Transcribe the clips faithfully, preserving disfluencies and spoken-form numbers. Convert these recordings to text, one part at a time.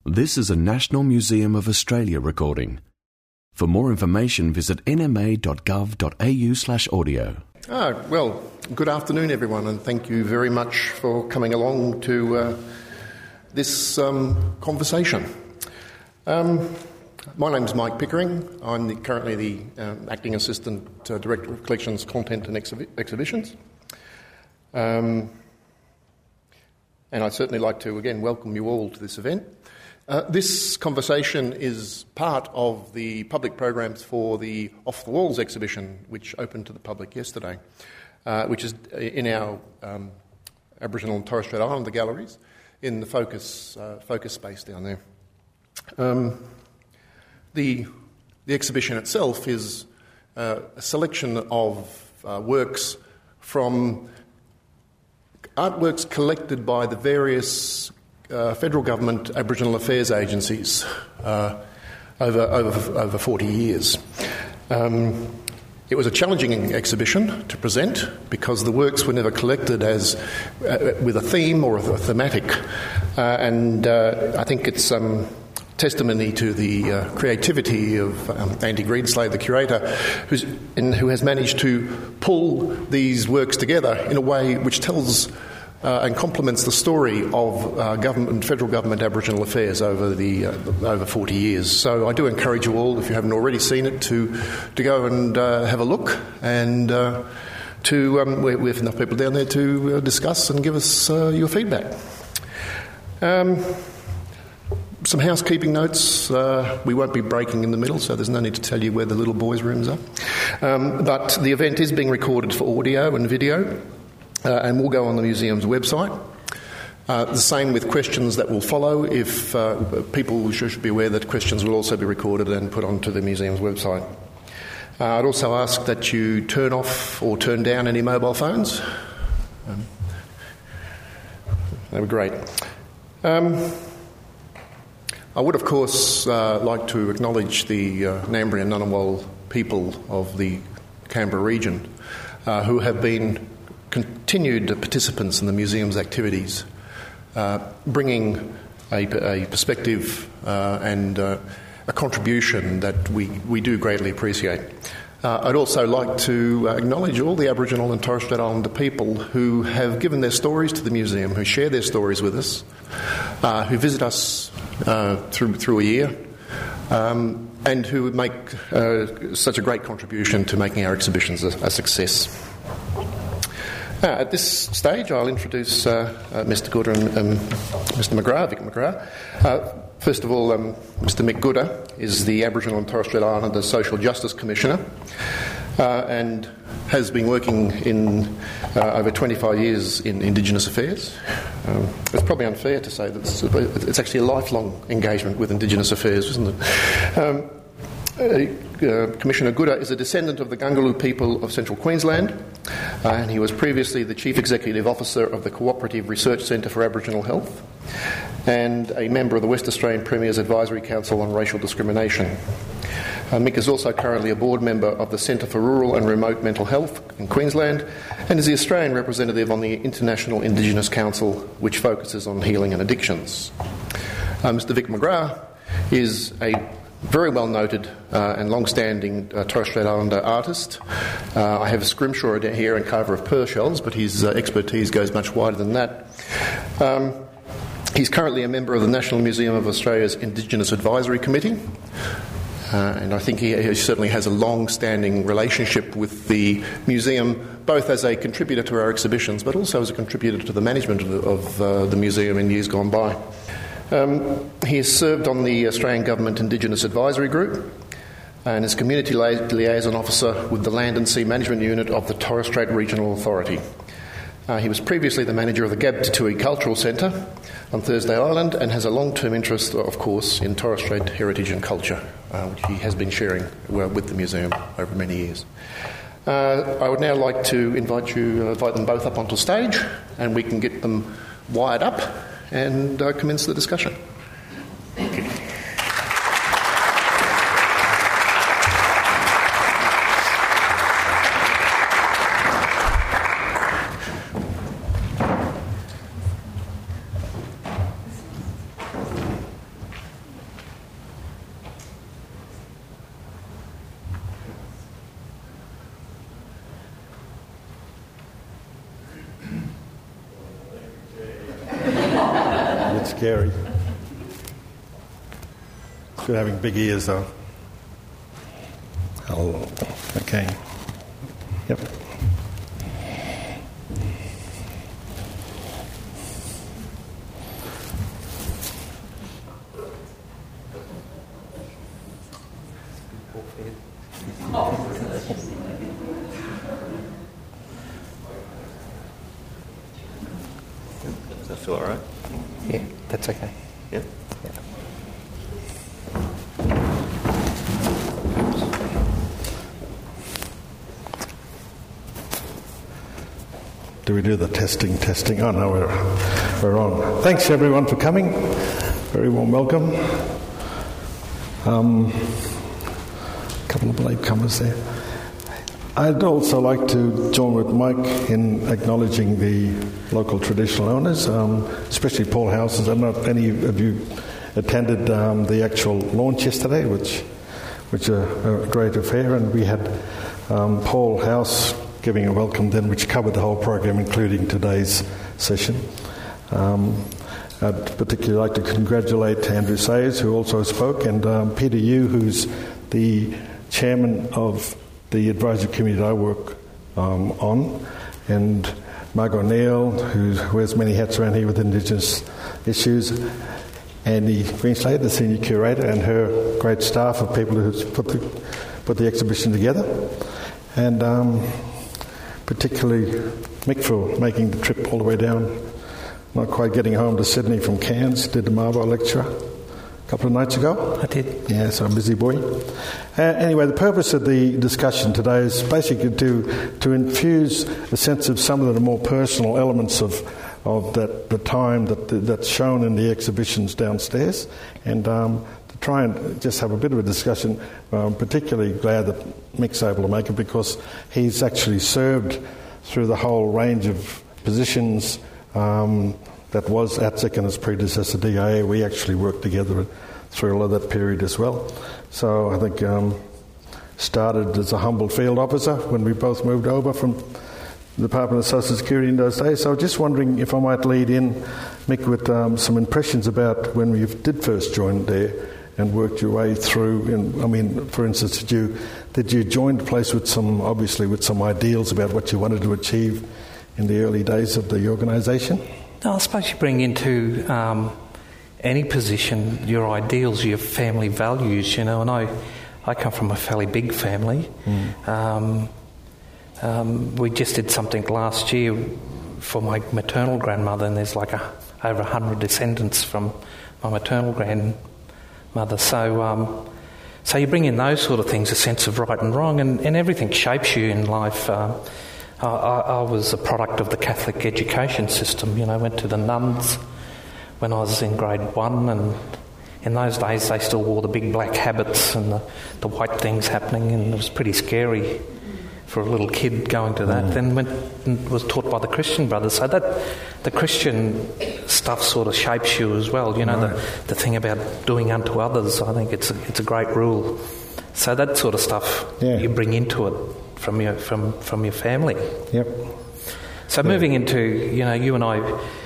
This is a National Museum of Australia recording. For more information, visit n m a dot gov dot a u slash audio. Ah, well, good afternoon, everyone, and thank you very much for coming along to uh, this um, conversation. Um, my name's Mike Pickering. I'm the, currently the uh, Acting Assistant uh, Director of Collections, Content and Exhi- Exhibitions. Um, and I'd certainly like to, again, welcome you all to this event. Uh, this conversation is part of the public programs for the Off the Walls exhibition, which opened to the public yesterday, uh, which is in our um, Aboriginal and Torres Strait Islander galleries in the focus uh, focus space down there. Um, the the exhibition itself is uh, a selection of uh, works from artworks collected by the various Uh, federal government Aboriginal affairs agencies uh, over, over over forty years. Um, it was a challenging exhibition to present because the works were never collected as uh, with a theme or a, a thematic, uh, and uh, I think it's um, testimony to the uh, creativity of um, Andy Greenslade, the curator, who's in, who has managed to pull these works together in a way which tells Uh, and complements the story of uh, government, federal government Aboriginal affairs over the uh, over forty years. So I do encourage you all, if you haven't already seen it, to to go and uh, have a look, and uh, to um, we, we have enough people down there to uh, discuss and give us uh, your feedback. Um, some housekeeping notes. Uh, we won't be breaking in the middle, so there's no need to tell you where the little boys' rooms are. Um, but the event is being recorded for audio and video. Uh, and will go on the museum's website. Uh, the same with questions that will follow. If uh, people should be aware that questions will also be recorded and put onto the museum's website. Uh, I'd also ask that you turn off or turn down any mobile phones. Um, they were great. Um, I would, of course, uh, like to acknowledge the uh, Ngambri and Ngunnawal people of the Canberra region uh, who have been continued participants in the museum's activities, uh, bringing a, a perspective uh, and uh, a contribution that we, we do greatly appreciate. Uh, I'd also like to acknowledge all the Aboriginal and Torres Strait Islander people who have given their stories to the museum, who share their stories with us, uh, who visit us uh, through, through a year, um, and who make uh, such a great contribution to making our exhibitions a, a success. Uh, at this stage, I'll introduce uh, uh, Mister Gooda and um, Mister McGrath, Vic McGrath. Uh, first of all, um, Mister Mick Gooda is the Aboriginal and Torres Strait Islander Social Justice Commissioner uh, and has been working in uh, over twenty-five years in Indigenous affairs. Um, it's probably unfair to say that it's, it's actually a lifelong engagement with Indigenous affairs, isn't it? Um, Uh, uh, Commissioner Gooda is a descendant of the Gungaloo people of central Queensland, uh, and he was previously the Chief Executive Officer of the Cooperative Research Centre for Aboriginal Health and a member of the West Australian Premier's Advisory Council on Racial Discrimination. Uh, Mick is also currently a board member of the Centre for Rural and Remote Mental Health in Queensland and is the Australian representative on the International Indigenous Council, which focuses on healing and addictions. Uh, Mister Vic McGrath is a very well noted uh, and long-standing uh, Torres Strait Islander artist. Uh, I have a scrimshaw here and carver of pearl shells, but his uh, expertise goes much wider than that. Um, he's currently a member of the National Museum of Australia's Indigenous Advisory Committee, uh, and I think he, he certainly has a long-standing relationship with the museum, both as a contributor to our exhibitions, but also as a contributor to the management of, of uh, the museum in years gone by. Um, he has served on the Australian Government Indigenous Advisory Group and is Community Li- Liaison Officer with the Land and Sea Management Unit of the Torres Strait Regional Authority. Uh, he was previously the manager of the Gabtitui Cultural Centre on Thursday Island and has a long-term interest, of course, in Torres Strait heritage and culture, uh, which he has been sharing well with the museum over many years. Uh, I would now like to invite you, uh, invite them both up onto stage, and we can get them wired up and uh, commence the discussion. scary. It's good having big ears, though. Oh, okay. Yep. Does that feel all right? Yeah, that's okay. Yeah. Yeah. Do we do the testing, testing? Oh, no, we're, we're on. Thanks, everyone, for coming. Very warm welcome. Um, a couple of latecomers there. I'd also like to join with Mike in acknowledging the local traditional owners, um, especially Paul Houses. I don't know if any of you attended um, the actual launch yesterday, which which a, a great affair, and we had um, Paul House giving a welcome then, which covered the whole program, including today's session. Um, I'd particularly like to congratulate Andrew Sayers, who also spoke, and um, Peter Yu, who's the chairman of the advisory committee that I work um, on, and Margot Neal, who wears many hats around here with Indigenous issues, Andy Greenslade, the senior curator, and her great staff of people who put the put the exhibition together, and um, particularly Mick for making the trip all the way down, not quite getting home to Sydney from Cairns. Did the Marbo lecture a couple of nights ago. I did. Yeah, so I'm a busy boy. Uh, anyway, the purpose of the discussion today is basically to to infuse a sense of some of the more personal elements of of that the time that that's shown in the exhibitions downstairs, and um, to try and just have a bit of a discussion. I'm particularly glad that Mick's able to make it because he's actually served through the whole range of positions um, that was A T S I C and its predecessor D I A. We actually worked together through a lot of that period as well. So I think um, started as a humble field officer when we both moved over from the Department of Social Security in those days. So just wondering if I might lead in, Mick, with um, some impressions about when we did first join there and worked your way through. And I mean, for instance, did you did you join the place with some, obviously, with some ideals about what you wanted to achieve in the early days of the organisation? No, I suppose you bring into um, any position your ideals, your family values, you know, and I, I come from a fairly big family. Mm. Um, um, we just did something last year for my maternal grandmother, and there's like a, over a hundred descendants from my maternal grandmother. So um, so you bring in those sort of things, a sense of right and wrong, and, and everything shapes you in life. Uh, I, I was a product of the Catholic education system. You know, went to the nuns when I was in grade one, and in those days they still wore the big black habits and the, the white things happening, and it was pretty scary for a little kid going to that. Mm. Then went and was taught by the Christian brothers. So that the Christian stuff sort of shapes you as well. You know, right. the the thing about doing unto others. I think it's a, it's a great rule. So that sort of stuff yeah. you bring into it from your from from your family. Yep. So yeah. moving into, you know, you and I,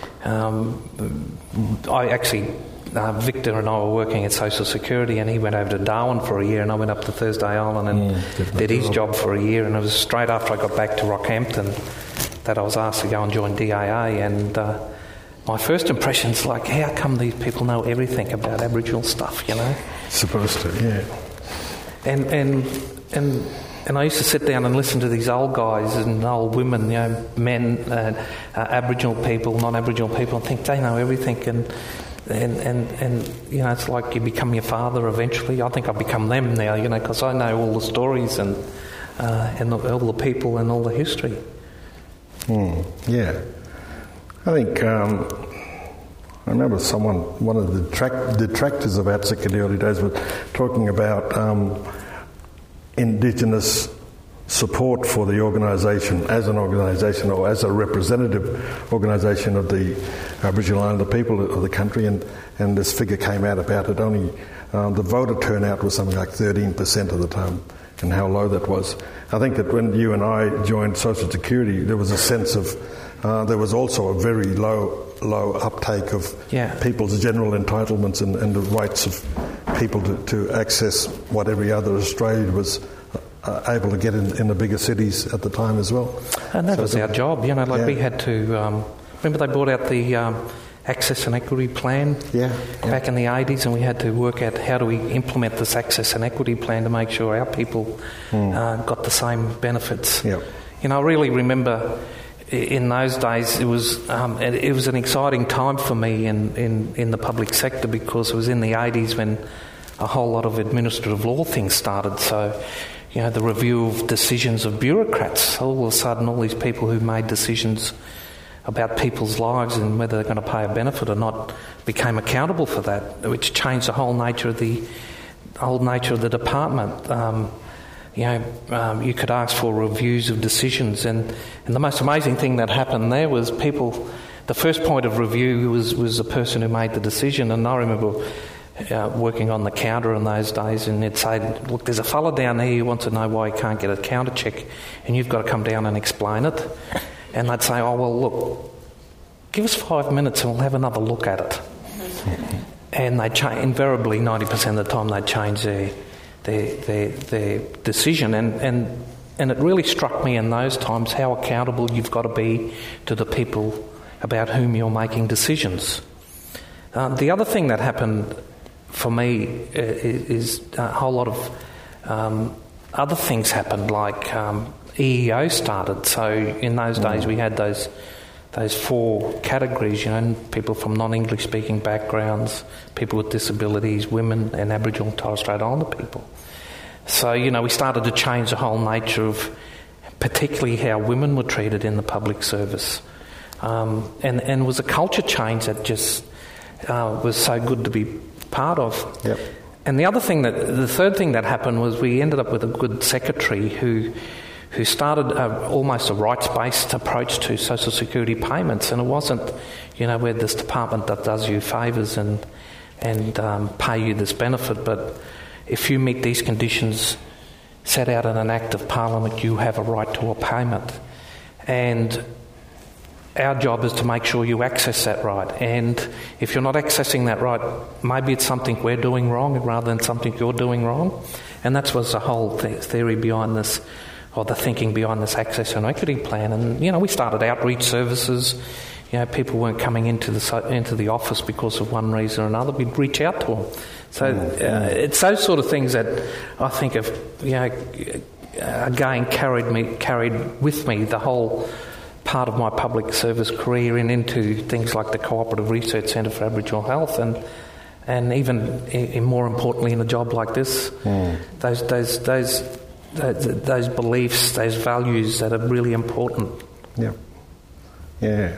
um, I actually. Uh, Victor and I were working at Social Security, and he went over to Darwin for a year, and I went up to Thursday Island and mm, did his job for a year. And it was straight after I got back to Rockhampton that I was asked to go and join D I A. And uh, my first impression's like, how come these people know everything about Aboriginal stuff? You know, supposed to, yeah. And and and and I used to sit down and listen to these old guys and old women, you know, men, uh, uh, Aboriginal people, non-Aboriginal people, and think they know everything. And And, and, and, you know, it's like you become your father eventually. I think I've become them now, you know, because I know all the stories and uh, and all the people and all the history. Mm, yeah. I think, um, I remember someone, one of the detract- detractors of A T S I C in the early days was talking about um, Indigenous support for the organisation as an organisation or as a representative organisation of the Aboriginal Islander people of the country, and, and this figure came out about it. Only um, the voter turnout was something like thirteen percent of the time, and how low that was. I think that when you and I joined Social Security, there was a sense of, uh, there was also a very low low uptake of Yeah. people's general entitlements and, and the rights of people to, to access what every other Australian was uh, able to get in, in the bigger cities at the time as well. And that So was the- our job, you know, like yeah. we had to, um, remember they brought out the um, Access and Equity Plan Yeah, yeah. back in the eighties, and we had to work out how do we implement this Access and Equity Plan to make sure our people uh, got the same benefits. Yep. You know, I really remember i- in those days it was um, it, it was an exciting time for me in, in, in the public sector, because it was in the eighties when a whole lot of administrative law things started. So, you know, the review of decisions of bureaucrats. All of a sudden, all these people who made decisions about people's lives and whether they're going to pay a benefit or not became accountable for that, which changed the whole nature of the whole nature of the department. Um, you know, um, you could ask for reviews of decisions, and, and the most amazing thing that happened there was people. The first point of review was was the person who made the decision, and I remember uh, working on the counter in those days, and they'd say, "Look, there's a fella down here who wants to know why he can't get a counter check, and you've got to come down and explain it." And they'd say, "Oh, well, look, give us five minutes and we'll have another look at it." And they'd change, invariably, ninety percent of the time, they'd change their, their, their, their decision. And, and, and it really struck me in those times how accountable you've got to be to the people about whom you're making decisions. Uh, the other thing that happened for me uh, is a whole lot of um, other things happened, like um, E E O started. So in those days we had those those four categories, you know, people from non-English speaking backgrounds, people with disabilities, women, and Aboriginal and Torres Strait Islander people. So, you know, we started to change the whole nature of particularly how women were treated in the public service. Um, and, and it was a culture change that just uh, was so good to be part of. Yep. And the other thing that, the third thing that happened was we ended up with a good secretary who who started a, almost a rights-based approach to social security payments. And it wasn't, you know, we're this department that does you favours and and um, pay you this benefit, but if you meet these conditions set out in an Act of Parliament, you have a right to a payment. And our job is to make sure you access that right. And if you're not accessing that right, maybe it's something we're doing wrong rather than something you're doing wrong. And that was the whole th- theory behind this, or the thinking behind this Access and Equity Plan. And, you know, we started outreach services. You know, people weren't coming into the into the office because of one reason or another. We'd reach out to them. So uh, it's those sort of things that I think have, you know, again carried me carried with me the whole part of my public service career and into things like the Cooperative Research Centre for Aboriginal Health, and and even in, more importantly in a job like this, mm. those those those those those beliefs, those values that are really important. Yeah, yeah.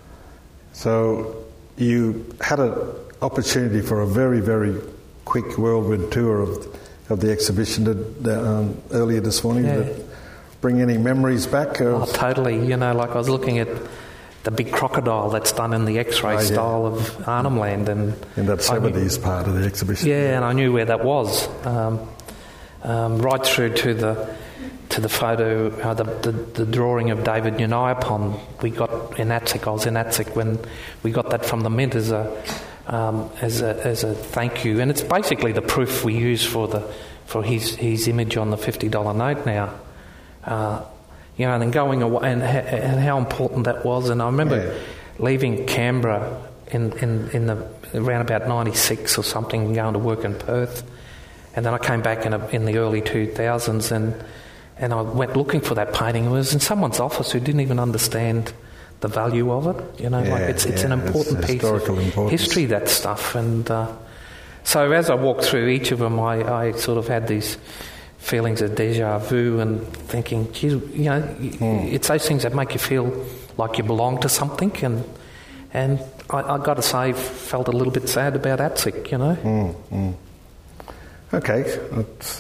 So you had an opportunity for a very very quick whirlwind tour of of the exhibition did, um, earlier this morning. Yeah. Did it bring any memories back? Of... Oh, totally. You know, like I was looking at the big crocodile that's done in the X-ray oh, yeah. style of Arnhem Land, and in that seventies knew, part of the exhibition. Yeah, and I knew where that was, um, um, right through to the to the photo, uh, the, the the drawing of David Nyanyapon we got in ATSIC. I was in ATSIC when we got that from the Mint as a um, as a as a thank you, and it's basically the proof we use for the for his his image on the fifty dollar note now. Uh, you know, and then going away, and, and how important that was. And I remember yeah. leaving Canberra in, in, in the around about ninety-six or something, and going to work in Perth. And then I came back in, a, in the early two thousands, and and I went looking for that painting. It was in someone's office who didn't even understand the value of it. You know, yeah, like it's it's yeah, an important it's piece of importance. history, that stuff. And uh, so as I walked through each of them, I, I sort of had these feelings of deja vu and thinking, geez, you know, mm. it's those things that make you feel like you belong to something. And and I, I got to say, felt a little bit sad about ATSIC, you know. Mm, mm. Okay, that's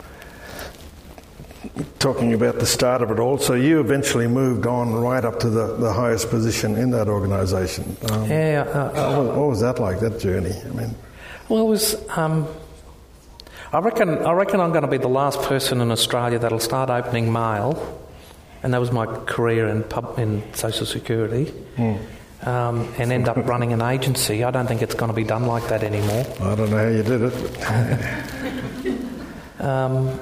talking about the start of it all. So you eventually moved on right up to the, the highest position in that organisation. Um, yeah. Uh, what, what was that like, that journey? I mean, well, it was. Um, I reckon. I reckon I'm going to be the last person in Australia that'll start opening mail, and that was my career in pub, in social security. Mm. um, and end up running an agency. I don't think it's going to be done like that anymore. I don't know how you did it. um,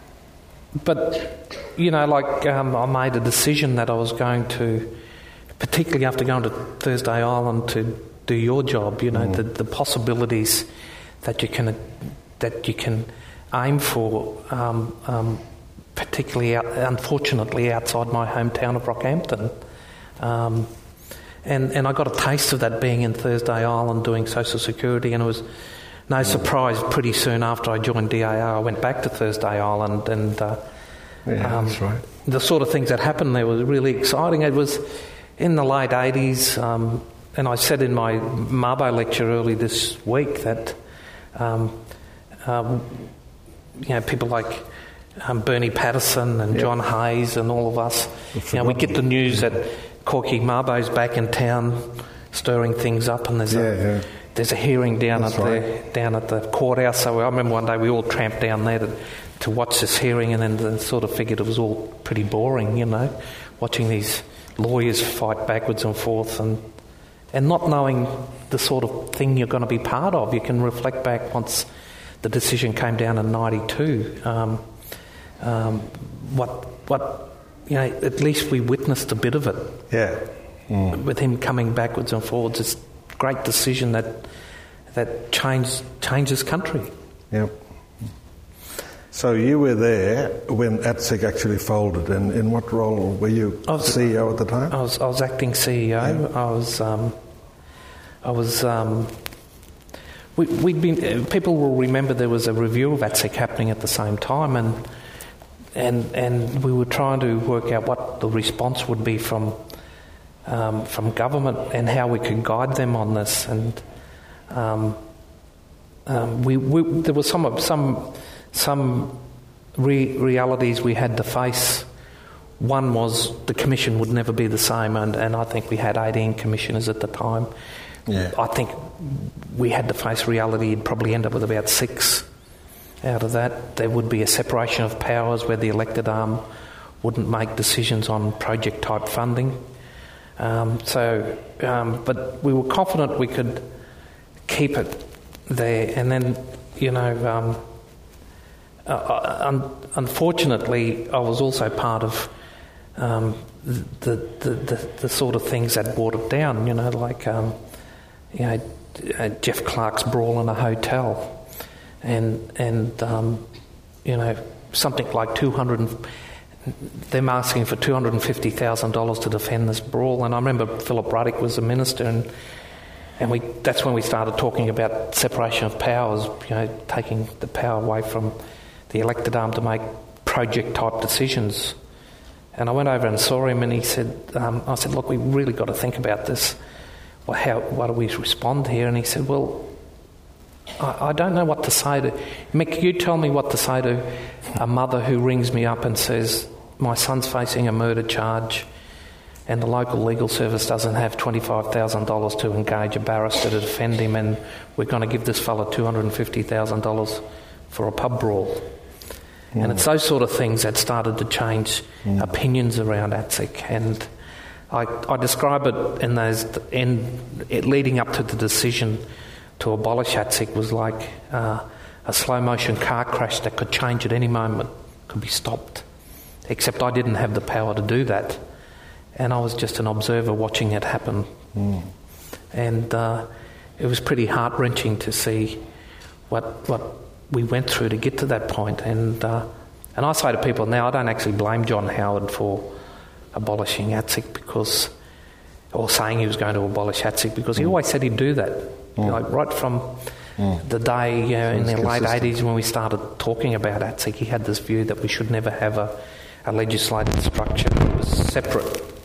but, you know, like um, I made a decision that I was going to, particularly after going to Thursday Island to do your job, you know, mm. the, the possibilities that you can that you can aim for, um, um, particularly, out, unfortunately, outside my hometown of Rockhampton. Um, and, and I got a taste of that being in Thursday Island doing social security, and it was no surprise pretty soon after I joined D A R I went back to Thursday Island, and uh, yeah, um, that's right. the sort of things that happened there was really exciting. It was in the late eighties, um, and I said in my Mabo lecture early this week that um, um, you know, people like um, Bernie Patterson and yep. John Hayes and all of us, you know, we get the news that Corky Mabo's back in town stirring things up, and there's yeah, a yeah. there's a hearing down That's at right. the down at the courthouse. So I remember one day we all tramped down there to, to watch this hearing, and then the, sort of figured it was all pretty boring, you know, watching these lawyers fight backwards and forth, and and not knowing the sort of thing you're going to be part of. You can reflect back once the decision came down in ninety-two. Um, um, what what. You know, at least we witnessed a bit of it. Yeah. Mm. With him coming backwards and forwards, it's a great decision that that changed changes country. Yep. So you were there when ATSIC actually folded, and in what role were you? I was, C E O at the time? I was I was acting C E O. Yeah. I was um, I was. Um, we, we'd been. People will remember there was a review of ATSIC happening at the same time, and. And and we were trying to work out what the response would be from um, from government and how we could guide them on this. And um, um, we, we there were some some some re- realities we had to face. One was the commission would never be the same, and, and I think we had eighteen commissioners at the time. Yeah. I think we had to face reality. You'd probably end up with about six. Out of that, there would be a separation of powers where the elected arm wouldn't make decisions on project-type funding. Um, so, um, but we were confident we could keep it there. And then, you know, um, uh, un- unfortunately, I was also part of um, the, the, the the sort of things that brought it down. You know, like um, you know, uh, Jeff Clark's brawl in a hotel. And and um, you know, something like two hundred. Them asking for two hundred and fifty thousand dollars to defend this brawl. And I remember Philip Ruddock was the minister, and and we that's when we started talking about separation of powers. You know, taking the power away from the elected arm to make project type decisions. And I went over and saw him, and he said, um, I said, look, we really got to think about this. Well, how what do we respond here? And he said, well. I, I don't know what to say to... Mick, you tell me what to say to a mother who rings me up and says, my son's facing a murder charge and the local legal service doesn't have twenty-five thousand dollars to engage a barrister to defend him, and we're going to give this fella two hundred fifty thousand dollars for a pub brawl. Mm. And it's those sort of things that started to change mm. opinions around ATSIC. And I, I describe it in those... In, it leading up to the decision... to abolish ATSIC was like uh, a slow-motion car crash that could change at any moment, could be stopped. Except I didn't have the power to do that. And I was just an observer watching it happen. Mm. And uh, it was pretty heart-wrenching to see what what we went through to get to that point. And, uh, and I say to people now, I don't actually blame John Howard for abolishing ATSIC because... or saying he was going to abolish ATSIC, because he mm. always said he'd do that. Mm. Like right from mm. the day you know, in the late eighties when we started talking about ATSIC, he had this view that we should never have a, a legislated structure that was separate.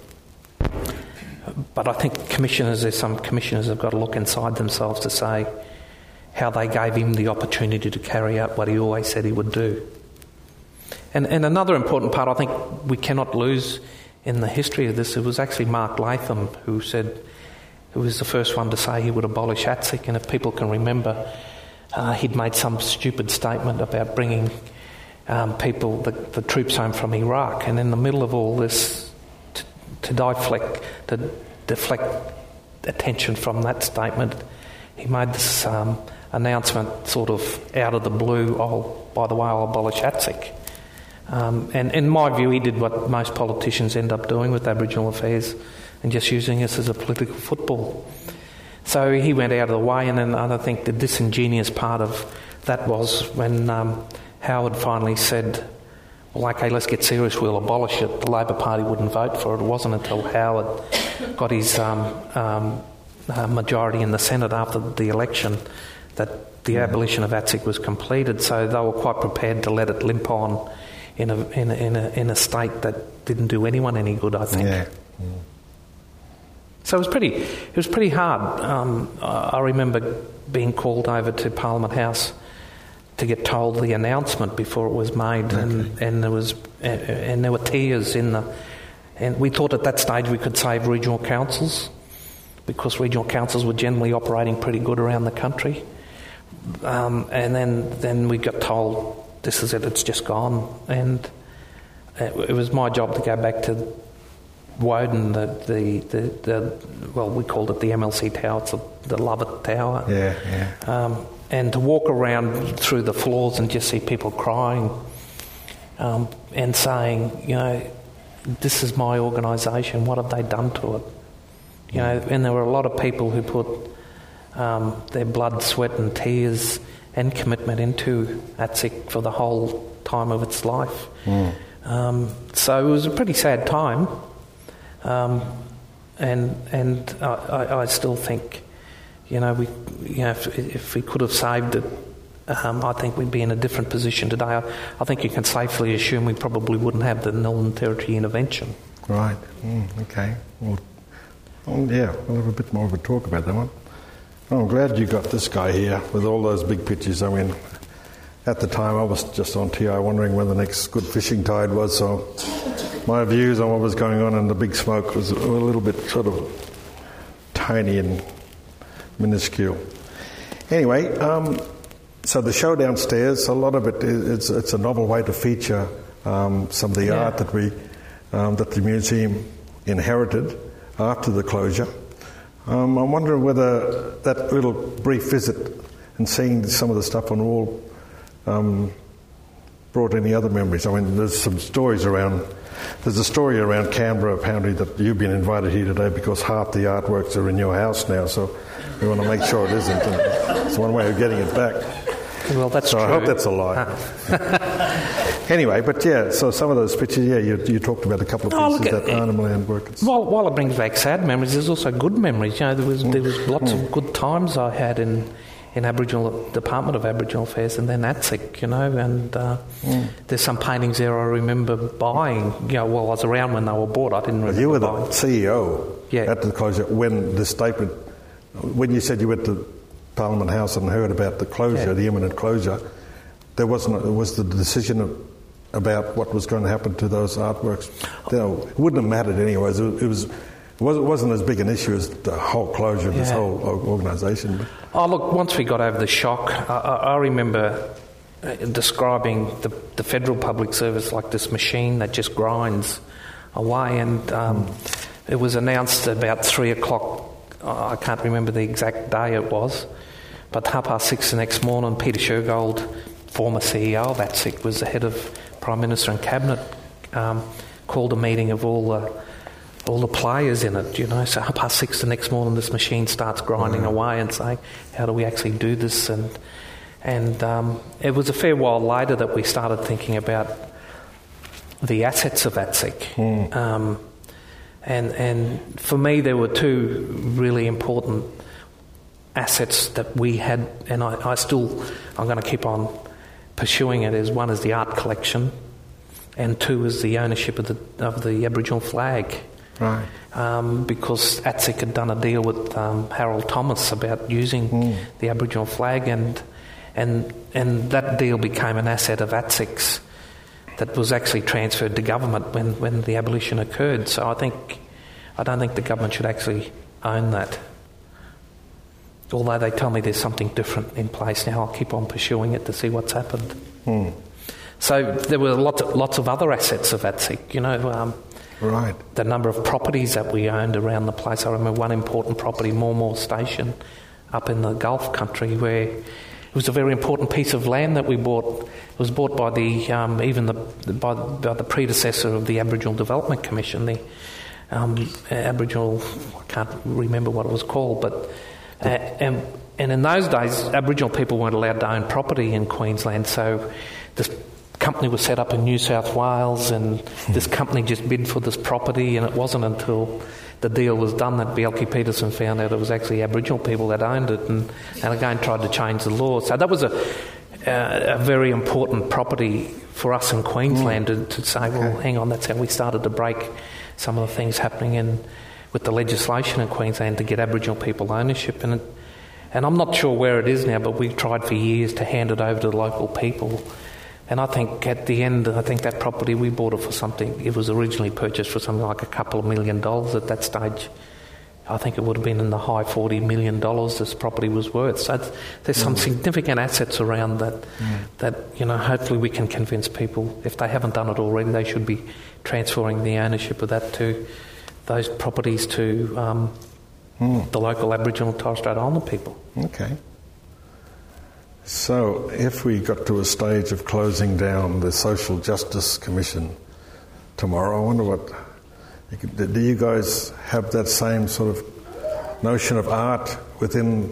But I think commissioners, there's some commissioners have got to look inside themselves to say how they gave him the opportunity to carry out what he always said he would do. And, and another important part I think we cannot lose in the history of this, it was actually Mark Latham who said, who was the first one to say he would abolish ATSIC. And if people can remember, uh, he'd made some stupid statement about bringing um, people, the, the troops home from Iraq. And in the middle of all this, to, to deflect, to deflect attention from that statement. He made this um, announcement sort of out of the blue, oh, by the way, I'll abolish ATSIC. Um, and in my view, he did what most politicians end up doing with Aboriginal affairs and just using us as a political football. So he went out of the way, and then I think the disingenuous part of that was when um, Howard finally said, well, okay, let's get serious, we'll abolish it. The Labor Party wouldn't vote for it. It wasn't until Howard got his um, um, uh, majority in the Senate after the election that the abolition of ATSIC was completed. So they were quite prepared to let it limp on in a in a, in a, in a state that didn't do anyone any good, I think. Yeah. Mm. So it was pretty it was pretty hard. Um, I remember being called over to Parliament House to get told the announcement before it was made, okay. and, and there was and, and there were tears in the, and we thought at that stage we could save regional councils because regional councils were generally operating pretty good around the country, um, and then then we got told this is it, it's just gone, and it, it was my job to go back to Woden, the the, the the well we called it the M L C Tower, it's the, the Lovett Tower, yeah, yeah. Um, and to walk around through the floors and just see people crying um, and saying, you know, this is my organisation, what have they done to it? You know, and there were a lot of people who put um, their blood, sweat and tears and commitment into ATSIC for the whole time of its life. Mm. Um, so it was a pretty sad time, um, and and I, I, I still think, you know, we, you know, if, if we could have saved it, um, I think we'd be in a different position today. I, I think you can safely assume we probably wouldn't have the Northern Territory intervention. Right. Mm, okay. Well, well, yeah, we'll have a bit more of a talk about that one. Oh, I'm glad you got this guy here with all those big pictures. I mean, at the time I was just on T I wondering when the next good fishing tide was, so my views on what was going on in the big smoke was a little bit sort of tiny and minuscule. Anyway, um, so the show downstairs, a lot of it is it's, it's a novel way to feature um, some of the yeah. art that we um, that the museum inherited after the closure. Um, I'm wondering whether that little brief visit and seeing some of the stuff on the wall um, brought any other memories. I mean, there's some stories around. There's a story around Canberra apparently that you've been invited here today because half the artworks are in your house now, so we want to make sure it isn't. And it's one way of getting it back. Well, that's so true. I hope that's a lie. Anyway, but yeah, so some of those pictures, yeah, you, you talked about a couple of pieces oh, look, that Arnhem Land work. While, while it brings back sad memories, there's also good memories. You know, there was there was lots mm. of good times I had in in Aboriginal Department of Aboriginal Affairs and then ATSIC, you know, and uh, mm. there's some paintings there I remember buying. You know, well, I was around when they were bought. I didn't remember. Well, you were buying. the C E O yeah. at the closure when the statement, when you said you went to Parliament House and heard about the closure, yeah. the imminent closure. There wasn't. It was the decision of, about what was going to happen to those artworks. You know, it wouldn't have mattered anyways. It, it was. It wasn't as big an issue as the whole closure of yeah. this whole organisation. But. Oh, look, once we got over the shock, I, I remember describing the, the federal public service like this machine that just grinds away, and um, mm. it was announced about three o'clock, I can't remember the exact day it was, but half past six the next morning, Peter Shergold, former C E O of ATSIC, was the head of Prime Minister and Cabinet, um, called a meeting of all the all the players in it, you know. So half past six the next morning, this machine starts grinding mm. away and saying, how do we actually do this? And and um, it was a fair while later that we started thinking about the assets of ATSIC. Mm. Um, and and for me, there were two really important assets that we had, and I, I still, I'm going to keep on pursuing it, is one is the art collection, and two is the ownership of the of the Aboriginal flag. Right. Um, because ATSIC had done a deal with um, Harold Thomas about using mm. the Aboriginal flag, and and and that deal became an asset of ATSIC's that was actually transferred to government when, when the abolition occurred. So I think I don't think the government should actually own that. Although they tell me there's something different in place now, I'll keep on pursuing it to see what's happened. Mm. So there were lots of, lots of other assets of ATSIC, you know. Um, Right. The number of properties that we owned around the place. I remember one important property, Mormore Station, up in the Gulf country, where it was a very important piece of land that we bought. It was bought by the um, even the by, by the predecessor of the Aboriginal Development Commission, the um, Aboriginal. I can't remember what it was called, but uh, and and in those days, Aboriginal people weren't allowed to own property in Queensland, so this company was set up in New South Wales, and this company just bid for this property, and it wasn't until the deal was done that Bjelke Petersen found out it was actually Aboriginal people that owned it, and, and again tried to change the law. So that was a, a, a very important property for us in Queensland mm. to, to say, well, okay. hang on, that's how we started to break some of the things happening in with the legislation in Queensland to get Aboriginal people ownership. And, it, and I'm not sure where it is now, but we've tried for years to hand it over to the local people. And I think at the end, I think that property, we bought it for something, it was originally purchased for something like a couple of million dollars at that stage. I think it would have been in the high forty million dollars this property was worth. So there's some mm. significant assets around that, mm. that, you know, hopefully we can convince people, if they haven't done it already, they should be transferring the ownership of that to those properties to um, mm. the local Aboriginal and Torres Strait Islander people. Okay. So, if we got to a stage of closing down the Social Justice Commission tomorrow, I wonder what... Do you guys have that same sort of notion of art within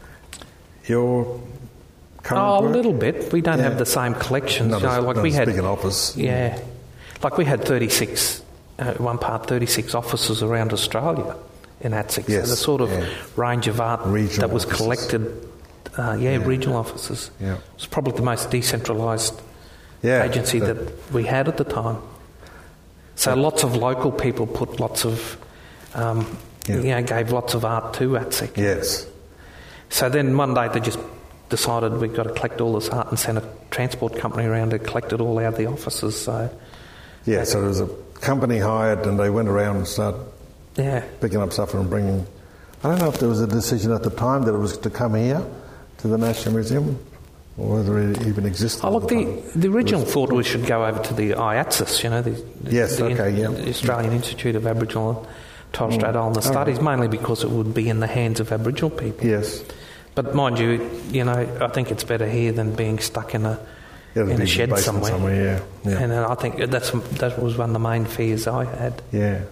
your current Oh, work? a little bit. We don't yeah. have the same collections. Not you as, know, like not we as had, big an office. Yeah. Like we had thirty-six, uh, one part, thirty-six offices around Australia in A T S I C. Yes. So the sort of yeah. range of art regional that was offices. collected... Uh, yeah, yeah, regional yeah. offices. Yeah. It was probably the most decentralised yeah, agency that, that we had at the time. So yeah. lots of local people put lots of, um, yeah. you know, gave lots of art to A T S I C. Yes. So then one day they just decided we've got to collect all this art and send a transport company around to collect it all out of the offices. So yeah, so there was a company hired and they went around and started yeah. picking up stuff and bringing... I don't know if there was a decision at the time that it was to come here to the National Museum, or whether it even existed. Oh, look, the, the, the original thought we should go over to the I A T S I S, you know, the, yes, the, okay, yeah. the Australian Institute of Aboriginal and Torres Strait Islander Mm. Studies, right. mainly because it would be in the hands of Aboriginal people. Yes. But mind you, you know, I think it's better here than being stuck in a Yeah, in a shed somewhere. somewhere yeah. yeah. And uh, I think that's that was one of the main fears I had. Yeah.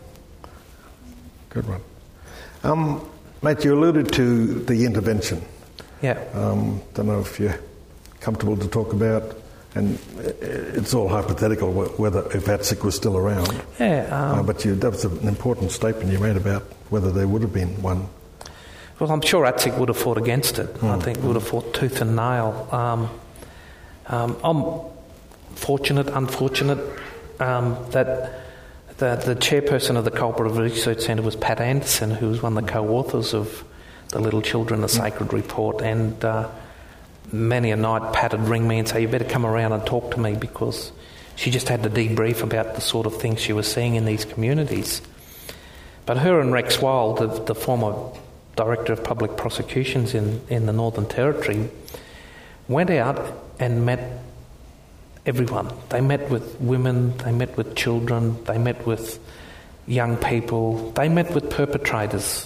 Good one. Um, mate, you alluded to the intervention. Yeah. Um, don't know if you're comfortable to talk about, and it's all hypothetical whether if A T S I C was still around. Yeah. Um, uh, but you, that was an important statement you made about whether there would have been one. Well, I'm sure A T S I C would have fought against it. Mm. I think would have fought tooth and nail. Um, um, I'm fortunate, unfortunate, um, that the, the chairperson of the Cooperative Research Centre was Pat Anderson, who was one of the co-authors of The Little Children, The Sacred Report, and uh, many a night Pat would ring me and say, you better come around and talk to me, because she just had to debrief about the sort of things she was seeing in these communities. But her and Rex Wild, the, the former Director of Public Prosecutions in, in the Northern Territory, went out and met everyone. They met with women, they met with children, they met with young people, they met with perpetrators.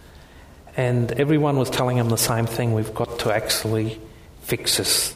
And everyone was telling them the same thing: we've got to actually fix this.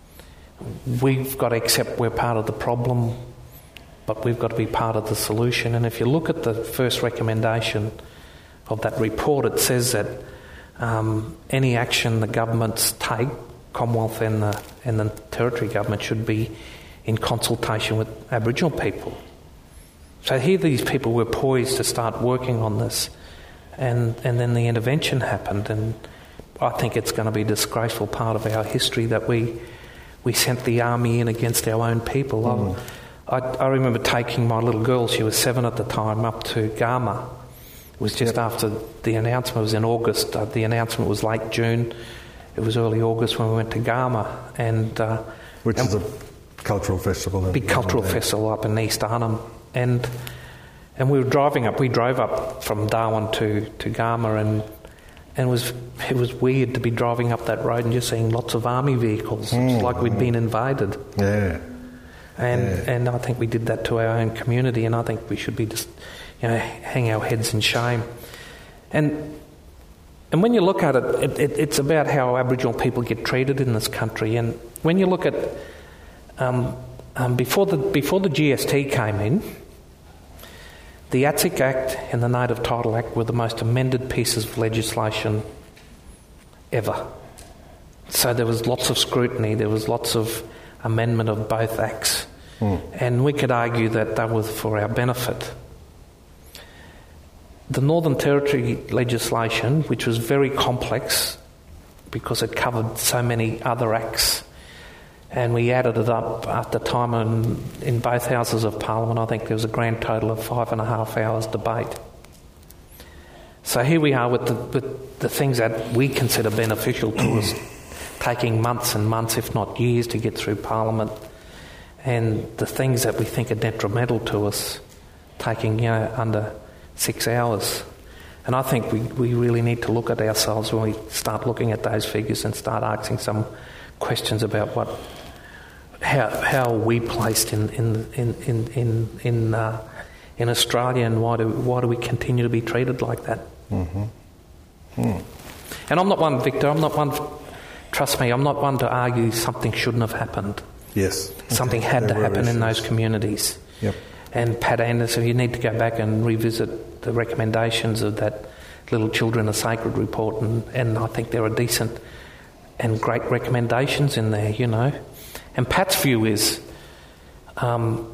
We've got to accept we're part of the problem, but we've got to be part of the solution. And if you look at the first recommendation of that report, it says that um, any action the governments take, Commonwealth and the, and the Territory government, should be in consultation with Aboriginal people. So here these people were poised to start working on this, and, and then the intervention happened, and I think it's going to be a disgraceful part of our history that we we sent the army in against our own people. Mm. I, I remember taking my little girl, she was seven at the time, up to Garma. It was just yep. after the announcement. It was in August. Uh, the announcement was late June. It was early August when we went to Garma, and uh, which and is a cultural festival. Big cultural there. festival up in East Arnhem, and and we were driving up. We drove up from Darwin to to Garma, and and it was it was weird to be driving up that road and just seeing lots of army vehicles. Mm. It was like we'd been invaded. Yeah. And Yeah. and I think we did that to our own community, and I think we should be just, you know, hang our heads in shame. And and when you look at it, it, it it's about how Aboriginal people get treated in this country. And when you look at um, um, before the before the G S T came in, the ATSIC Act and the Native Title Act were the most amended pieces of legislation ever. So there was lots of scrutiny, there was lots of amendment of both acts. Mm. And we could argue that that was for our benefit. The Northern Territory legislation, which was very complex because it covered so many other acts, and we added it up at the time in, in both houses of Parliament. I think there was a grand total of five and a half hours debate. So here we are with the, with the things that we consider beneficial to us, taking months and months, if not years, to get through Parliament, and the things that we think are detrimental to us, taking, you know, under six hours. And I think we, we really need to look at ourselves when we start looking at those figures and start asking some questions about what, how how are we placed in in in in in in, uh, in Australia, and why do why do we continue to be treated like that? Mm-hmm. Mm. And I'm not one, Victor. I'm not one. Trust me, I'm not one to argue something shouldn't have happened. Yes, something okay. had there to happen issues. in those communities. Yep. And Pat Anderson, you need to go back and revisit the recommendations of that Little Children Are Sacred report, and, and I think there are decent and great recommendations in there, you know. And Pat's view is um,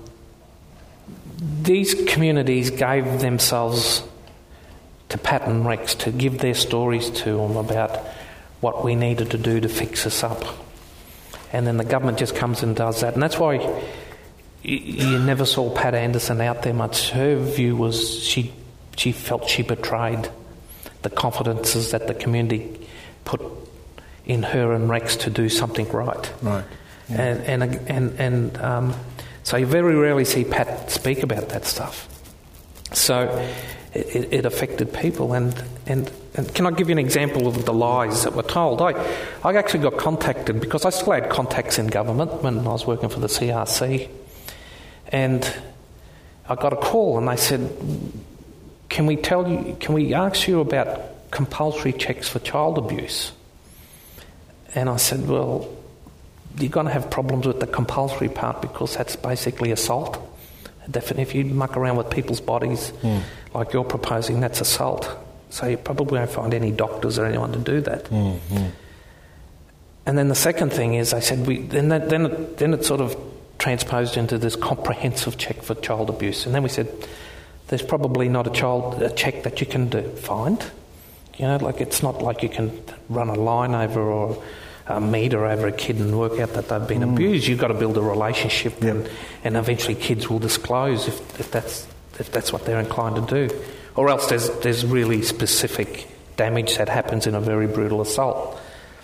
these communities gave themselves to Pat and Rex to give their stories to them about what we needed to do to fix us up. And then the government just comes and does that. And that's why you, you never saw Pat Anderson out there much. Her view was she she felt she betrayed the confidences that the community put in her and Rex to do something right. Right. Yeah. And and and, and um, so you very rarely see Pat speak about that stuff. So it, it affected people. And, and and can I give you an example of the lies that were told? I I actually got contacted because I still had contacts in government when I was working for the C R C, and I got a call and they said, "Can we tell you? Can we ask you about compulsory checks for child abuse?" And I said, "Well, you're going to have problems with the compulsory part because that's basically assault. Definitely, if you muck around with people's bodies mm. like you're proposing, that's assault. So you probably won't find any doctors or anyone to do that." Mm-hmm. And then the second thing is, I said, we then that, then it, then it sort of transposed into this comprehensive check for child abuse. And then we said, there's probably not a child a check that you can do, find. You know, like it's not like you can run a line over or a meter over a kid and work out that they've been mm. abused. You've got to build a relationship, yep. and, and eventually kids will disclose if, if that's if that's what they're inclined to do. Or else there's there's really specific damage that happens in a very brutal assault.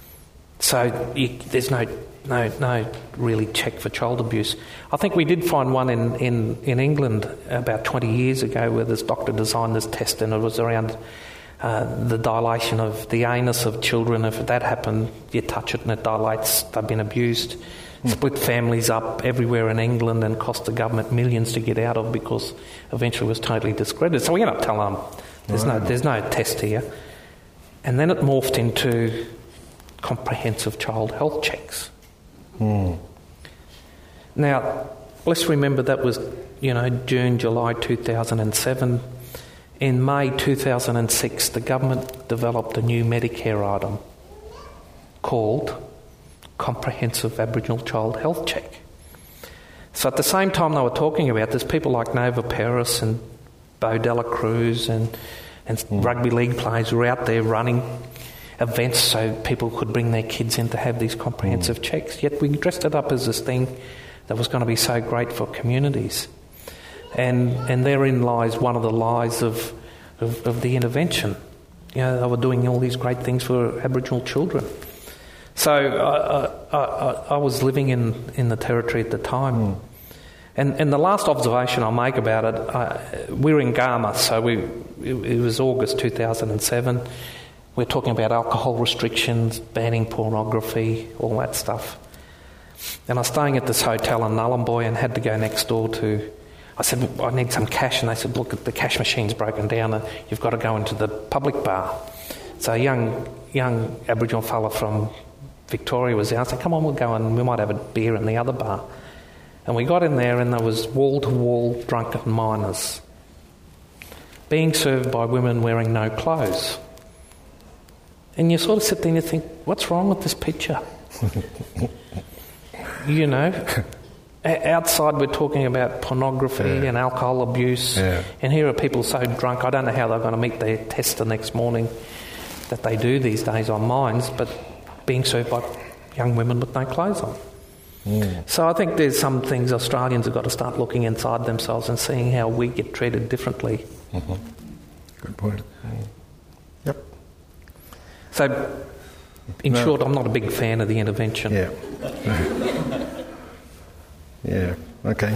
So you, there's no no no really check for child abuse. I think we did find one in, in, in England about twenty years ago where this doctor designed this test, and it was around uh, the dilation of the anus of children. If that happened, you touch it and it dilates. They've been abused. Mm. Split families up everywhere in England and cost the government millions to get out of because eventually it was totally discredited. So we ended up telling them there's right. no there's no test here. And then it morphed into comprehensive child health checks. Mm. Now, let's remember that was, you know, June, July two thousand seven. In May two thousand six, the government developed a new Medicare item called Comprehensive Aboriginal Child Health Check. So at the same time they were talking about this, people like Nova Peris and Bo Dela Cruz and, and mm. rugby league players were out there running events so people could bring their kids in to have these comprehensive mm. checks. Yet we dressed it up as this thing that was going to be so great for communities. And and therein lies one of the lies of, of, of the intervention. You know, they were doing all these great things for Aboriginal children. So I, I, I, I was living in, in the Territory at the time. Mm. And and the last observation I'll make about it, I, we were in Garma, so we it, it was August two thousand seven. We're talking about alcohol restrictions, banning pornography, all that stuff. And I was staying at this hotel in Nhulunbuy and had to go next door to... I said, I need some cash, and they said, look, the cash machine's broken down and you've got to go into the public bar. So a young, young Aboriginal fella from Victoria was there. I said, come on, we'll go and we might have a beer in the other bar. And we got in there and there was wall-to-wall drunken miners being served by women wearing no clothes. And you sort of sit there and you think, what's wrong with this picture? You know, outside we're talking about pornography yeah. and alcohol abuse, yeah. and here are people so drunk, I don't know how they're going to meet their test the next morning that they do these days on mines, but being served by young women with no clothes on. Mm. So I think there's some things Australians have got to start looking inside themselves and seeing how we get treated differently. Mm-hmm. Good point. Mm. Yep. So, in no. short, I'm not a big fan of the intervention. Yeah. Yeah, okay.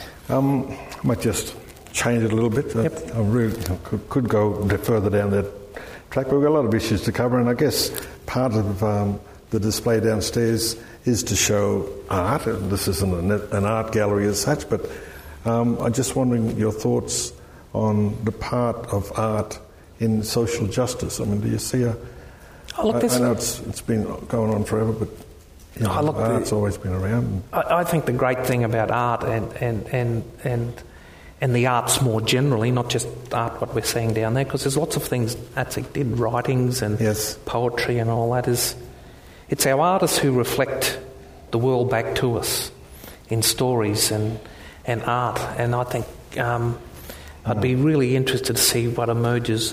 Um, I might just change it a little bit. Yep. I really could, could go a bit further down that track, but we've got a lot of issues to cover, and I guess part of um, the display downstairs is to show art. This isn't an, an art gallery as such, but um, I'm just wondering your thoughts on the part of art in social justice. I mean, do you see a... Oh, look, I, I know it's, it's been going on forever, but you know, oh, look, art's the, always been around. I, I think the great thing about art and, and, and, and, and the arts more generally, not just art what we're seeing down there, because there's lots of things Atsic did, writings and yes. poetry and all that, is it's our artists who reflect the world back to us in stories and, and art. And I think um, I'd mm. be really interested to see what emerges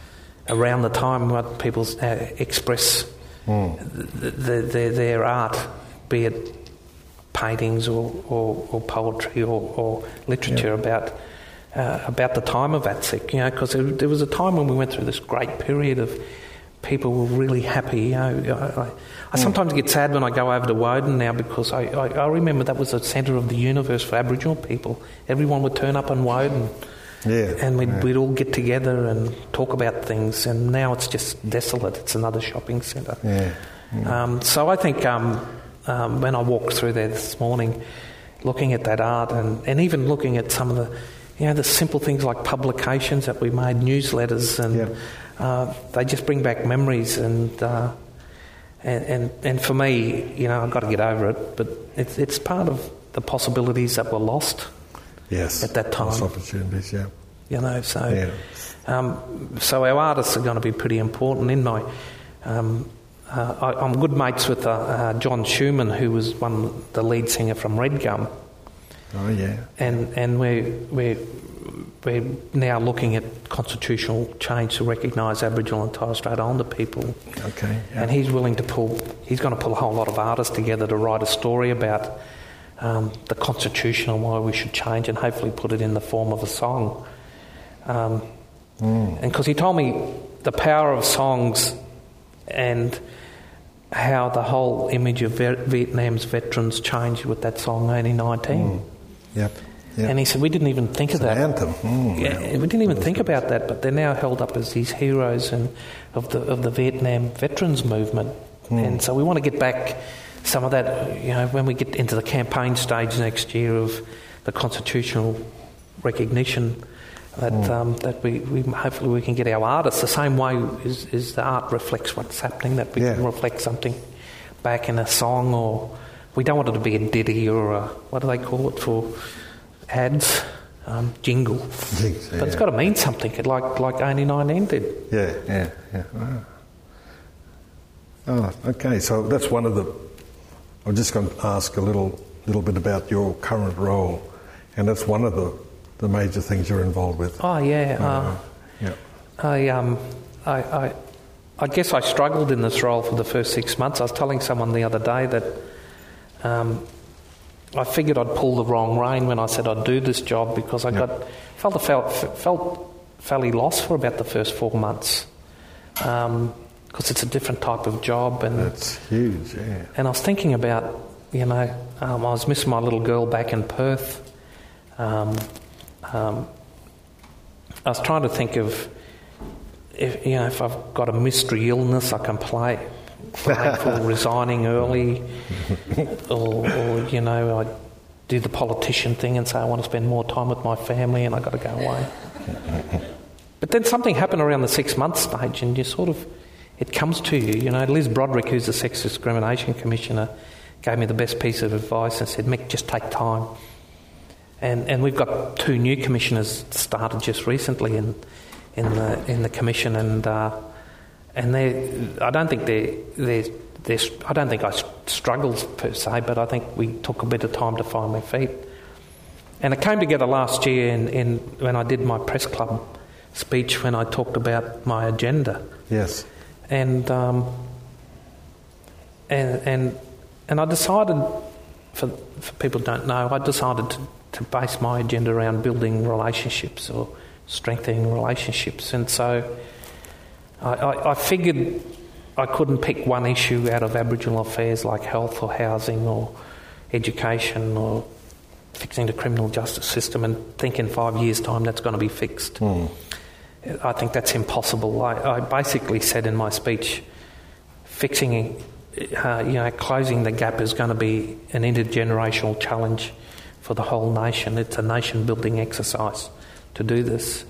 around the time what people uh, express mm. the, the, their, their art, be it paintings or, or, or poetry or, or literature yeah. about uh, about the time of Atsic, you know, because there, there was a time when we went through this great period of people were really happy. You know, I, I, I mm. sometimes get sad when I go over to Woden now because I, I, I remember that was the centre of the universe for Aboriginal people. Everyone would turn up in Woden. Yeah, and we'd, yeah. we'd all get together and talk about things, and now it's just desolate. It's another shopping centre. Yeah, yeah. Um, so I think um, um, when I walked through there this morning, looking at that art and, and even looking at some of the, you know, the simple things like publications that we made, newsletters, and yeah. uh, they just bring back memories. And, uh, and and and for me, you know, I've got to get over it, but it's it's part of the possibilities that were lost. Yes, at that time, lost opportunities. Yeah, you know. So, yeah. um, so our artists are going to be pretty important. In my, um, uh, I, I'm good mates with uh, uh, John Schumann, who was one the lead singer from Red Gum. Oh yeah, and and we're we're we're now looking at constitutional change to recognise Aboriginal and Torres Strait Islander people. Okay, yeah. And he's willing to pull. He's going to pull a whole lot of artists together to write a story about. Um, the Constitution and why we should change, and hopefully put it in the form of a song. Um, mm. And because he told me the power of songs and how the whole image of Vietnam's veterans changed with that song eighteen nineteen. Mm. Yep. Yep. And he said we didn't even think it's of that. An anthem. Mm, yeah, yeah. we didn't even think about that, but they're now held up as these heroes and of the of the Vietnam veterans movement. Mm. And so we want to get back. Some of that, you know, when we get into the campaign stage next year of the constitutional recognition, that mm. um, that we, we hopefully we can get our artists the same way as, as the art reflects what's happening, that we yeah. can reflect something back in a song, or we don't want it to be a ditty or a, what do they call it for ads, um, jingle, Jinx, yeah. but it's got to mean something, like like eighteen nineteen did. Yeah, yeah, yeah. Wow. Oh, okay. So that's one of the. I'm just going to ask a little little bit about your current role, and that's one of the, the major things you're involved with. Oh yeah, uh, uh, yeah. I um, I, I, I guess I struggled in this role for the first six months. I was telling someone the other day that um, I figured I'd pull the wrong rein when I said I'd do this job because I yep. got felt I felt felt fairly lost for about the first four months. Um, Because it's a different type of job, and that's huge. Yeah. And I was thinking about, you know, um, I was missing my little girl back in Perth. Um, um, I was trying to think of, if you know, if I've got a mystery illness, I can play for resigning early, or, or, you know, I do the politician thing and say I want to spend more time with my family and I've got to go away. But then something happened around the six-month stage and you sort of, it comes to you. You know, Liz Broderick, who's the Sex Discrimination Commissioner, gave me the best piece of advice and said, Mick, just take time. And and we've got two new commissioners started just recently in in the in the commission, and uh, and they I don't think they they they I don't think I struggled per se, but I think we took a bit of time to find my feet. And it came together last year in, in when I did my press club speech when I talked about my agenda. Yes. And um, and and and I decided, for for people who don't know, I decided to. to base my agenda around building relationships or strengthening relationships. And so I, I, I figured I couldn't pick one issue out of Aboriginal affairs like health or housing or education or fixing the criminal justice system and think in five years' time that's going to be fixed. Mm. I think that's impossible. I, I basically said in my speech, fixing, uh, you know, closing the gap is going to be an intergenerational challenge for the whole nation. It's a nation-building exercise to do this.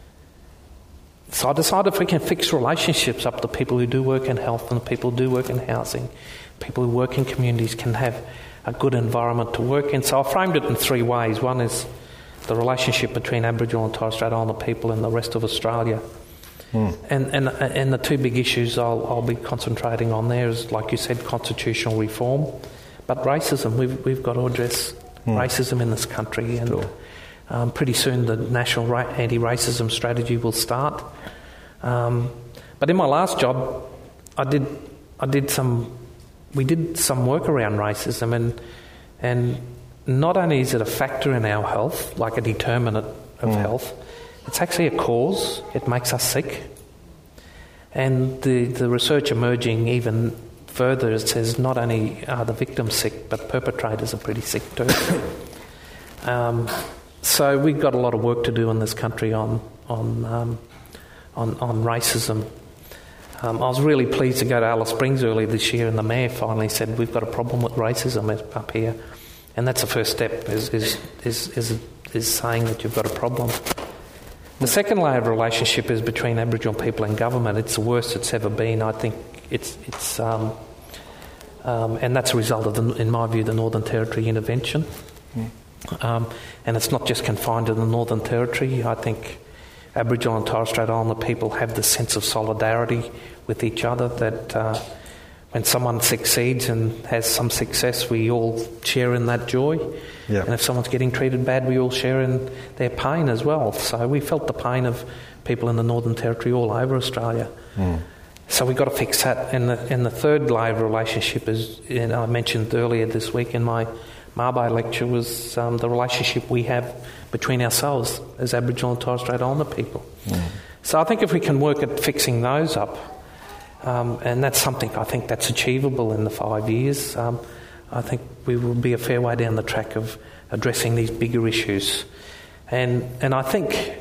So I decided if we can fix relationships up, the people who do work in health and the people who do work in housing, people who work in communities can have a good environment to work in. So I framed it in three ways. One is the relationship between Aboriginal and Torres Strait Islander people and the rest of Australia. Mm. And, and and the two big issues I'll, I'll be concentrating on there is, like you said, constitutional reform, but racism. We've, we've got to address Mm. racism in this country, and sure. um, pretty soon the national ra- anti-racism strategy will start. Um, but in my last job, I did I did some we did some work around racism, and and not only is it a factor in our health, like a determinant of mm. health, it's actually a cause. It makes us sick, and the the research emerging even further, it says not only are the victims sick, but perpetrators are pretty sick too. um, so we've got a lot of work to do in this country on on um, on, on racism. Um, I was really pleased to go to Alice Springs earlier this year, and the mayor finally said we've got a problem with racism up here, and that's the first step. Is is is is, is saying that you've got a problem. The second layer of relationship is between Aboriginal people and government. It's the worst it's ever been. I think it's it's um, um, and that's a result of, the, in my view, the Northern Territory intervention. Mm. Um, and it's not just confined to the Northern Territory. I think Aboriginal and Torres Strait Islander people have this sense of solidarity with each other that uh, when someone succeeds and has some success, we all share in that joy. Yeah. And if someone's getting treated bad, we all share in their pain as well. So we felt the pain of people in the Northern Territory all over Australia. Mm. So we've got to fix that. And the, and the third layer of relationship is, you know, I mentioned earlier this week in my Mabo lecture, was um, the relationship we have between ourselves as Aboriginal and Torres Strait Islander people. Mm. So I think if we can work at fixing those up, um, and that's something I think that's achievable in the five years, um, I think we will be a fair way down the track of addressing these bigger issues. And and I think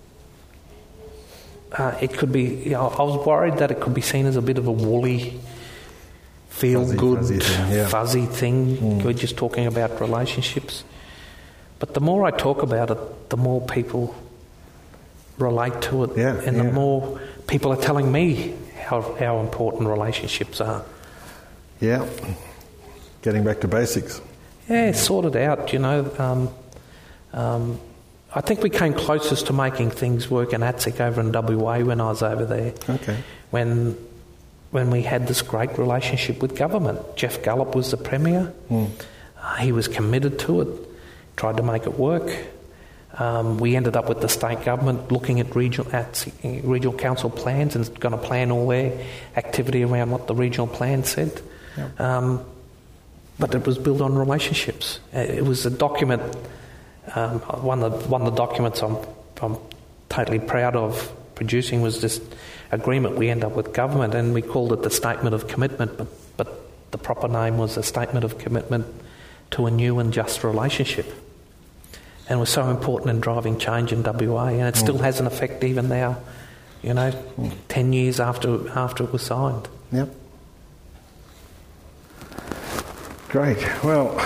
uh, it could be, you know, I was worried that it could be seen as a bit of a woolly, feel-good, fuzzy, fuzzy thing. Yeah. Fuzzy thing. Mm. We're just talking about relationships. But the more I talk about it, the more people relate to it, yeah, and yeah. the more people are telling me how, how important relationships are. Yeah. Getting back to basics. Yeah, sort it out, you know. Um, um, I think we came closest to making things work in A T S I C over in W A when I was over there. Okay. When when we had this great relationship with government. Jeff Gallop was the Premier. Mm. Uh, he was committed to it, tried to make it work. Um, we ended up with the state government looking at regional, at regional council plans and going to plan all their activity around what the regional plan said. Yep. Um, but it was built on relationships. It was a document, um, one, of the, one of the documents I'm, I'm totally proud of producing was this agreement we end up with government, and we called it the Statement of Commitment, but, but the proper name was a Statement of Commitment to a New and Just Relationship. And was so important in driving change in W A, and it still mm. has an effect even now, you know, mm. ten years after after it was signed. Yep. Great. Well,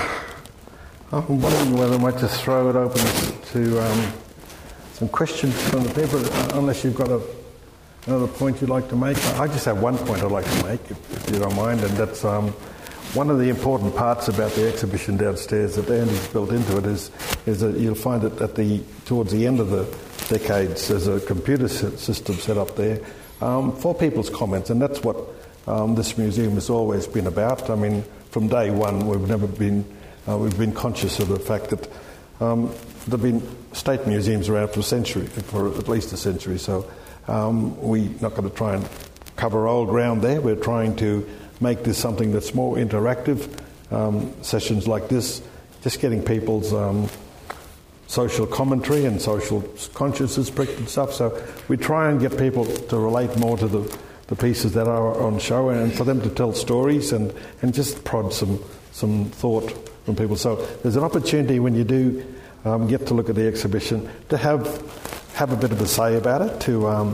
I'm wondering whether I might just throw it open to um, some questions from the people, unless you've got a, another point you'd like to make. I just have one point I'd like to make, if, if you don't mind, and that's um, one of the important parts about the exhibition downstairs that Andy's built into it is is that you'll find that at the towards the end of the decades there's a computer system set up there um, for people's comments, and that's what um, this museum has always been about. I mean, from day one we've never been uh, we've been conscious of the fact that um, there've been state museums around for a century, for at least a century. So um, we're not going to try and cover old ground there. We're trying to make this something that's more interactive. Um, sessions like this, just getting people's um, social commentary and social consciousness pricked and stuff. So we try and get people to relate more to the, the pieces that are on show, and for them to tell stories and, and just prod some some thought from people. So there's an opportunity when you do um, get to look at the exhibition to have have a bit of a say about it, to um,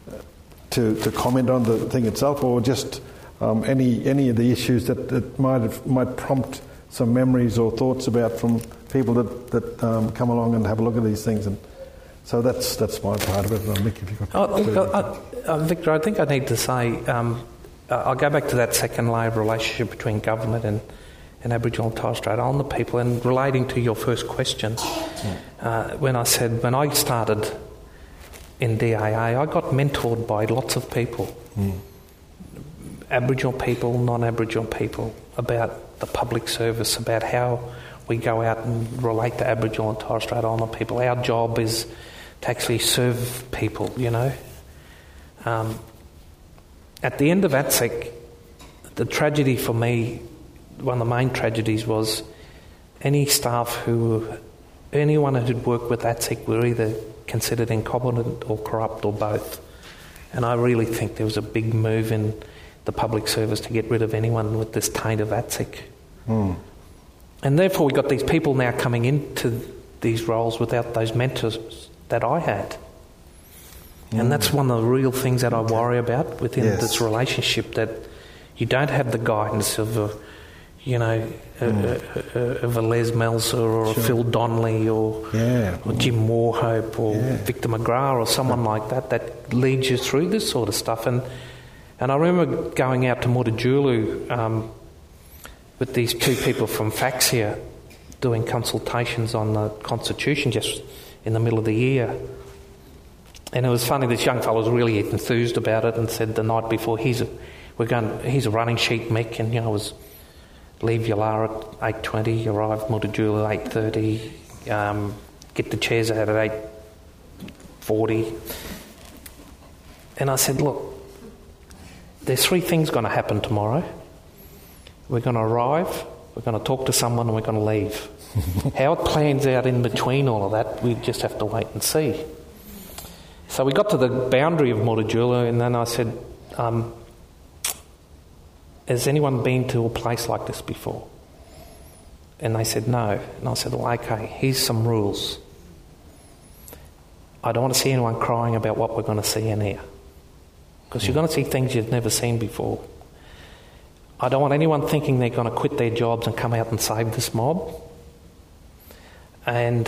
to to comment on the thing itself, or just Um, any any of the issues that, that might have, might prompt some memories or thoughts about from people that that um, come along and have a look at these things, and so that's that's my part of it. And Mick, if you've got oh, uh, uh, Victor, I think I need to say um, uh, I'll go back to that second layer of relationship between government and, and Aboriginal and Torres Strait Islander people, and relating to your first question, uh, when I said when I started in D A A, I got mentored by lots of people. Mm. Aboriginal people, non-Aboriginal people, about the public service, about how we go out and relate to Aboriginal and Torres Strait Islander people. Our job is to actually serve people, you know. Um, at the end of A T S I C, the tragedy for me, one of the main tragedies was any staff who, anyone who had worked with A T S I C were either considered incompetent or corrupt or both. And I really think there was a big move in the public service to get rid of anyone with this taint of A T S I C. Mm. And therefore we got these people now coming into these roles without those mentors that I had. Mm. And that's one of the real things that I worry about within yes. this relationship, that you don't have the guidance of a, you know, mm. a, a, a, of a Les Melzer or sure. a Phil Donnelly or, yeah. or Jim Warhope or yeah. Victor McGrath or someone like that that leads you through this sort of stuff. And And I remember going out to Mutijulu um, with these two people from Faxia doing consultations on the Constitution just in the middle of the year. And it was funny, this young fellow was really enthused about it and said the night before, he's a, we're going, he's a running sheet, Mick, and, you know, it was leave Yalara at eight twenty, arrive Mutijulu at eight thirty, um, get the chairs out at eight forty. And I said, look, there's three things going to happen tomorrow. We're going to arrive, we're going to talk to someone, and we're going to leave. How it plans out in between all of that, we just have to wait and see. So we got to the boundary of Mutijulu, and then I said, um, has anyone been to a place like this before? And they said no. And I said, well, okay, here's some rules. I don't want to see anyone crying about what we're going to see in here, because you're going to see things you've never seen before. I don't want anyone thinking they're going to quit their jobs and come out and save this mob. And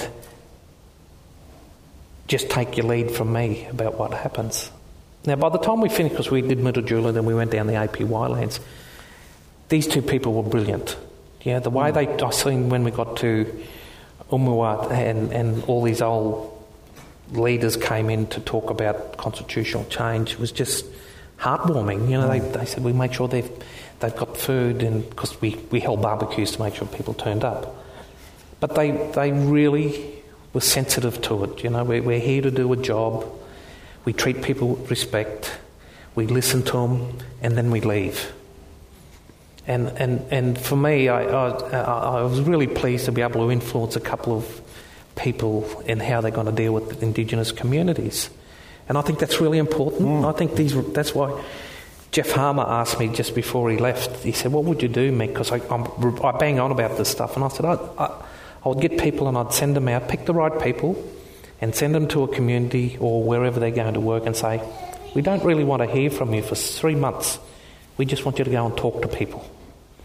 just take your lead from me about what happens. Now, by the time we finished, because we did Mutijulu, then we went down the A P Y lands, these two people were brilliant. Yeah, the way they, I seen when we got to Umua and, and all these old leaders came in to talk about constitutional change, was just heartwarming. You know, they, they said we make sure they've they've got food, and because we, we held barbecues to make sure people turned up. But they they really were sensitive to it. You know, we're, we're here to do a job. We treat people with respect. We listen to them, and then we leave. And and and for me, I I, I was really pleased to be able to influence a couple of people in how they're going to deal with Indigenous communities. And I think that's really important. Mm. I think these. That's why Jeff Harmer asked me just before he left, he said, what would you do, Mick? Because I, I bang on about this stuff. And I said, I, I, I would get people and I'd send them out, pick the right people, and send them to a community or wherever they're going to work and say, we don't really want to hear from you for three months. We just want you to go and talk to people.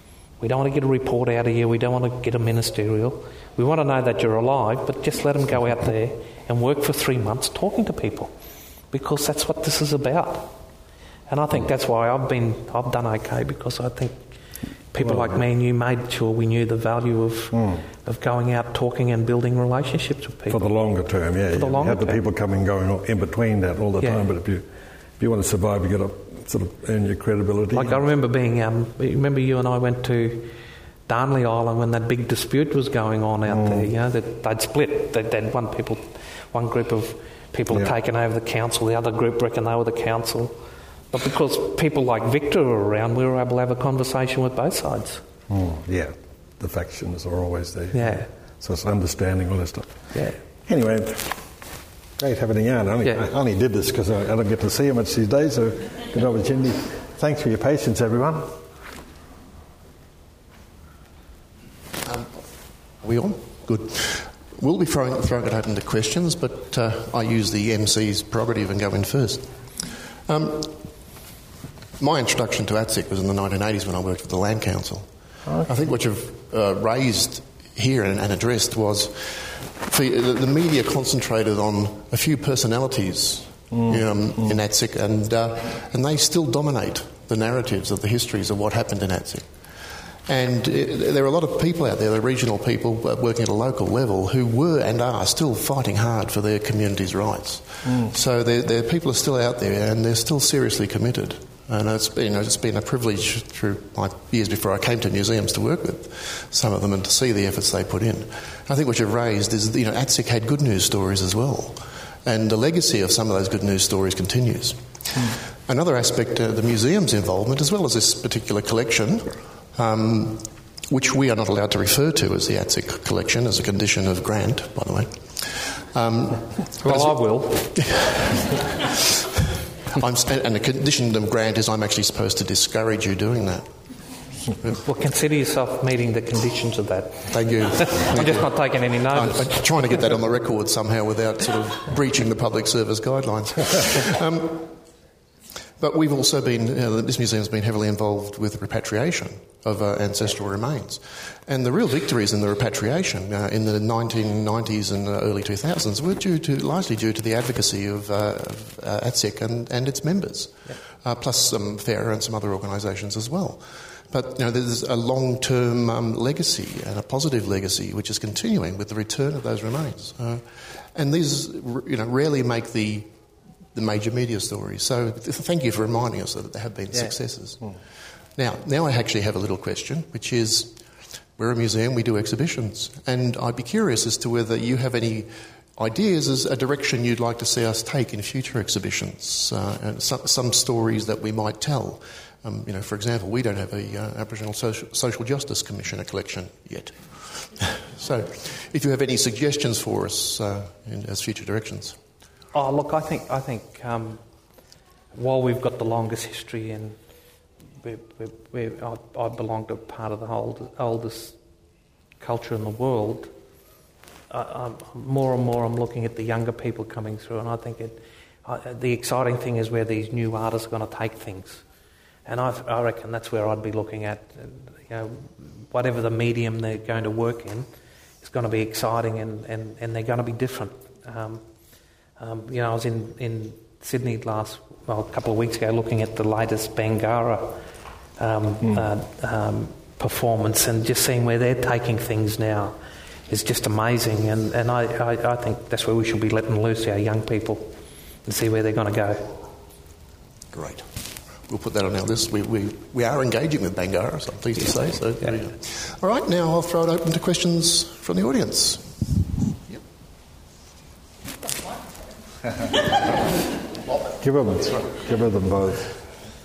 We don't want to get a report out of you. We don't want to get a ministerial. We want to know that you're alive, but just let them go out there and work for three months talking to people, because that's what this is about. And I think that's why I've been, I've done okay, because I think people well, like me and you made sure we knew the value of mm. of going out, talking and building relationships with people. For the longer term, yeah. For the you longer have the term. people coming and going in between that all the yeah. time, but if you if you want to survive, you've got to sort of earn your credibility. Like I remember being, um, remember you and I went to Darnley Island when that big dispute was going on out mm. there, you know, that they'd split. They'd, they'd one people, one group of people had yeah. taken over the council, the other group reckoned they were the council. But because people like Victor were around, we were able to have a conversation with both sides. Mm, yeah, the factions are always there. Yeah. So it's understanding all that stuff. Yeah. Anyway, great having a yarn. I only, yeah. I only did this because I, I don't get to see you much these days, so good opportunity. Thanks for your patience, everyone. Um, are we on? Good. We'll be throwing, throwing it open to questions, but uh, I use the M C's prerogative and go in first. Um, my introduction to A T S I C was in the nineteen eighties when I worked with the Land Council. Okay. I think what you've uh, raised here and, and addressed was the, the media concentrated on a few personalities mm. um, mm. in A T S I C, and, uh, and they still dominate the narratives of the histories of what happened in A T S I C. And it, there are a lot of people out there, the regional people working at a local level, who were and are still fighting hard for their community's rights. Mm. So there, there, people are still out there, and they're still seriously committed. And it's been, you know, it's been a privilege through my years before I came to museums to work with some of them and to see the efforts they put in. I think what you've raised is, you know, A T S I C had good news stories as well, and the legacy of some of those good news stories continues. Mm. Another aspect, uh, the museum's involvement, as well as this particular collection, um, which we are not allowed to refer to as the A T S I C collection, as a condition of grant, by the way. Um, well, I will. I'm, and the condition of grant is I'm actually supposed to discourage you doing that. Well, consider yourself meeting the conditions of that. Thank you. Thank I'm just you. not taking any notice. I'm, I'm trying to get that on the record somehow without sort of breaching the public service guidelines. Um, but we've also been, you know, this museum's been heavily involved with repatriation of uh, ancestral remains. And the real victories in the repatriation uh, in the nineteen nineties and uh, early two thousands were due to, largely due to the advocacy of, uh, of uh, A T S I C and, and its members, yep. uh, plus some FAIRA and some other organisations as well. But you know, there's a long-term um, legacy and a positive legacy which is continuing with the return of those remains. Uh, and these, you know, rarely make the the major media stories. So th- thank you for reminding us that there have been yeah. successes. Mm. Now, now I actually have a little question, which is, we're a museum, we do exhibitions, and I'd be curious as to whether you have any ideas as a direction you'd like to see us take in future exhibitions, uh, and some, some stories that we might tell. Um, you know, for example, we don't have a uh, Aboriginal Social, Social Justice Commissioner collection yet. So, if you have any suggestions for us uh, in, as future directions. Oh, look, I think I think um, while we've got the longest history, and we, we, we, I, I belong to part of the old, oldest culture in the world, I, I'm, more and more I'm looking at the younger people coming through, and I think it, I, the exciting thing is where these new artists are going to take things. And I, I reckon that's where I'd be looking at, you know, whatever the medium they're going to work in, it's going to be exciting, and, and, and they're going to be different. Um, um, you know, I was in, in Sydney last, well, a couple of weeks ago, looking at the latest Bangarra um, mm. uh, um, performance, and just seeing where they're taking things now is just amazing. And, and I, I, I think that's where we should be letting loose our young people and see where they're going to go. Great. We'll put that on our list. We we, we are engaging with Bangarra, so I'm pleased to say. So, yeah. Yeah. All right, now I'll throw it open to questions from the audience. Yep. Give them, give them both.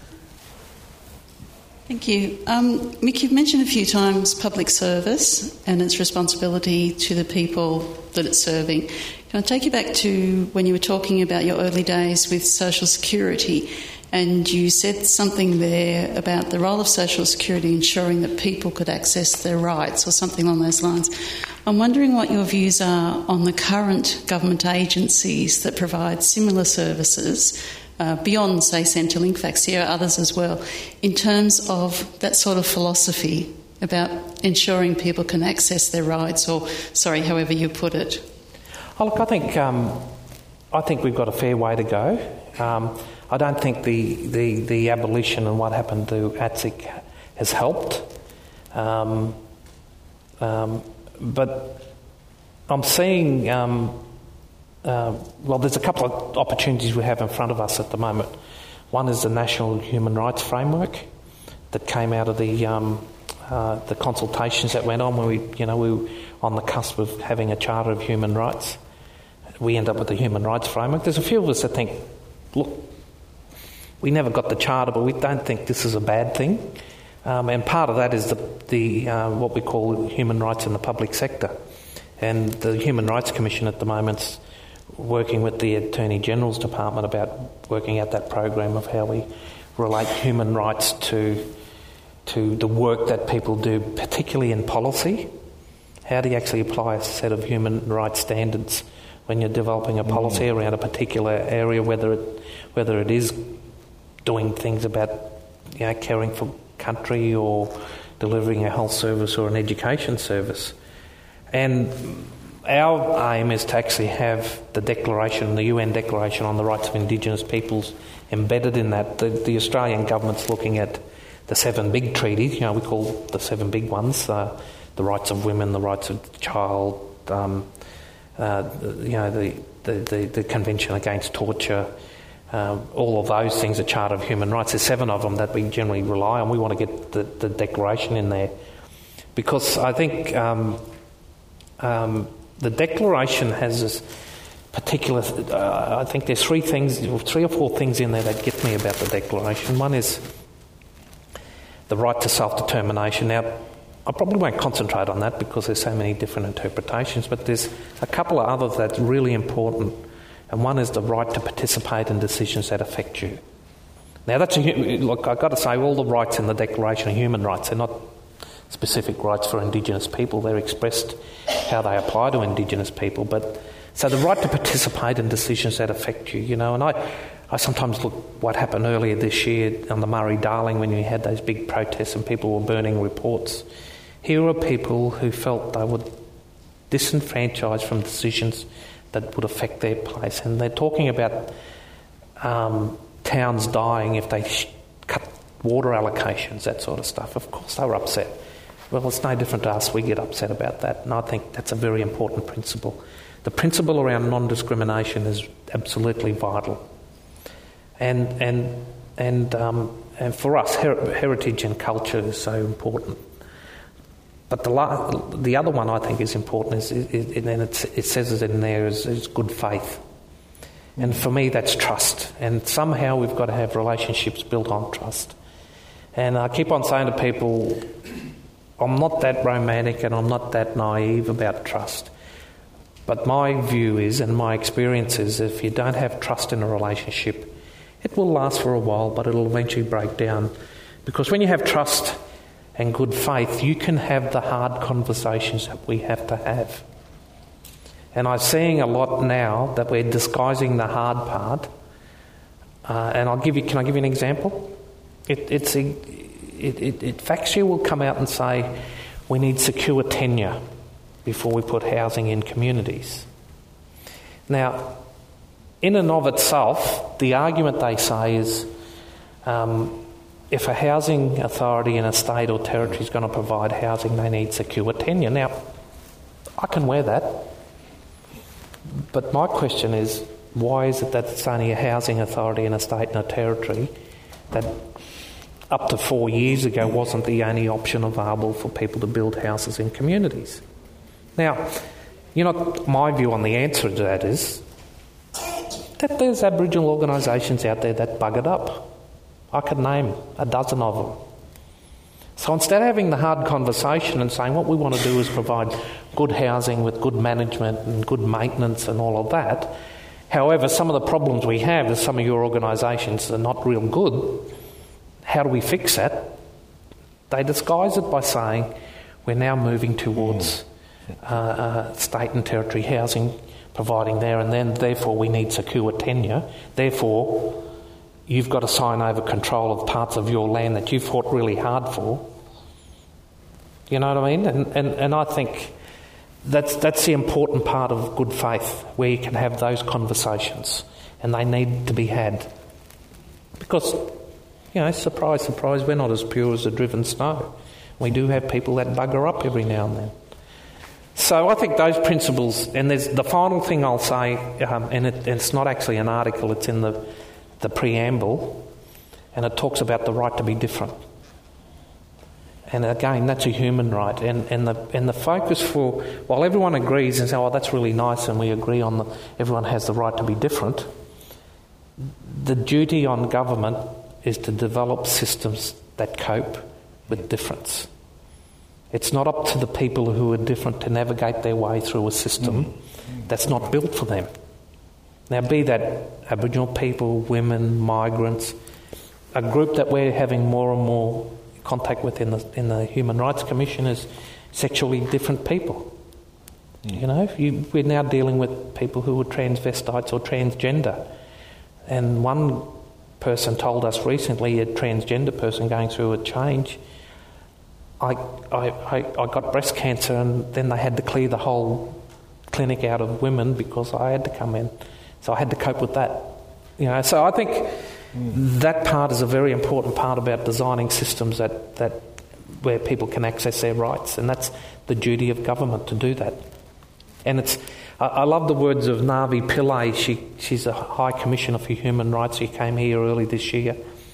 Thank you. Um, Mick, you've mentioned a few times public service and its responsibility to the people that it's serving. Can I take you back to when you were talking about your early days with Social Security? And you said something there about the role of Social Security ensuring that people could access their rights, or something along those lines. I'm wondering what your views are on the current government agencies that provide similar services, uh, beyond, say, Centrelink, Faxia, others as well, in terms of that sort of philosophy about ensuring people can access their rights, or, sorry, however you put it? Oh, look, I think um, I think we've got a fair way to go. Um, I don't think the, the, the abolition and what happened to A T S I C has helped. Um, um, but I'm seeing, um, uh, well, there's a couple of opportunities we have in front of us at the moment. One is the National Human Rights Framework that came out of the um, uh, the consultations that went on when we, you know, we were on the cusp of having a Charter of Human Rights. We end up with the Human Rights Framework. There's a few of us that think, look, we never got the Charter, but we don't think this is a bad thing. Um, and part of that is the, the uh, what we call human rights in the public sector. And the Human Rights Commission at the moment's working with the Attorney General's Department about working out that program of how we relate human rights to to the work that people do, particularly in policy. How do you actually apply a set of human rights standards when you're developing a policy mm. around a particular area, whether it whether it is doing things about, you know, caring for country or delivering a health service or an education service. And our aim is to actually have the declaration, the U N Declaration on the Rights of Indigenous Peoples embedded in that. The, the Australian government's looking at the seven big treaties, you know, we call the seven big ones, uh, the rights of women, the rights of the child, um, uh, you know, the, the, the, the Convention Against Torture, um, all of those things, the Charter of Human Rights. There's seven of them that we generally rely on. We want to get the, the declaration in there because I think um, um, the declaration has this particular, uh, I think there's three things, three or four things in there that get me about the declaration. One is the right to self-determination. Now, I probably won't concentrate on that because there's so many different interpretations, but there's a couple of others that's really important, and one is the right to participate in decisions that affect you. Now, that's a, look, I've got to say, all the rights in the Declaration are human rights. They're not specific rights for Indigenous people. They're expressed how they apply to Indigenous people. But so the right to participate in decisions that affect you, you know, and I, I sometimes look what happened earlier this year on the Murray-Darling when we had those big protests and people were burning reports. Here are people who felt they were disenfranchised from decisions that would affect their place. And they're talking about um, towns dying if they sh- cut water allocations, that sort of stuff. Of course they were upset. Well, it's no different to us. We get upset about that. And I think that's a very important principle. The principle around non-discrimination is absolutely vital. And and and um, and for us, her- heritage and culture is so important. But the la- the other one I think is important, is, is, is and it's, it says it in there, is, is good faith. And for me, that's trust. And somehow we've got to have relationships built on trust. And I keep on saying to people, I'm not that romantic and I'm not that naive about trust. But my view is, and my experience is, if you don't have trust in a relationship, it will last for a while, but it'll eventually break down. Because when you have trust and good faith, you can have the hard conversations that we have to have. And I'm seeing a lot now that we're disguising the hard part. Uh, and I'll give you, can I give you an example? It, it's a, it, it, it Factia will come out and say, we need secure tenure before we put housing in communities. Now, in and of itself, the argument they say is, um, if a housing authority in a state or territory is going to provide housing, they need secure tenure. Now, I can wear that. But my question is, why is it that it's only a housing authority in a state and a territory that up to four years ago wasn't the only option available for people to build houses in communities? Now, you know, my view on the answer to that is that there's Aboriginal organisations out there that bug it up. I could name a dozen of them. So instead of having the hard conversation and saying what we want to do is provide good housing with good management and good maintenance and all of that, however, some of the problems we have is some of your organisations are not real good. How do we fix that? They disguise it by saying we're now moving towards uh, uh, state and territory housing providing there, and then therefore we need secure tenure. Therefore, you've got to sign over control of parts of your land that you fought really hard for. You know what I mean? And, and, and I think that's, that's the important part of good faith, where you can have those conversations, and they need to be had. Because, you know, surprise, surprise, we're not as pure as the driven snow. We do have people that bugger up every now and then. So I think those principles, and there's the final thing I'll say, um, and it, it's not actually an article, it's in the, the preamble, and it talks about the right to be different. And again, that's a human right. And, and the and the focus for, while everyone agrees and says, oh, that's really nice, and we agree on the, everyone has the right to be different, the duty on government is to develop systems that cope with difference. It's not up to the people who are different to navigate their way through a system mm-hmm. that's not built for them. Now, be that Aboriginal people, women, migrants, a group that we're having more and more contact with in the in the Human Rights Commission is sexually different people. Mm. You know, you, we're now dealing with people who are transvestites or transgender. And one person told us recently, a transgender person going through a change, I, I, I, I got breast cancer, and then they had to clear the whole clinic out of women because I had to come in. So I had to cope with that. You know, so I think mm. that part is a very important part about designing systems that, that where people can access their rights, and that's the duty of government to do that. And it's I, I love the words of Navi Pillay. She she's a High Commissioner for Human Rights. She came here early this year,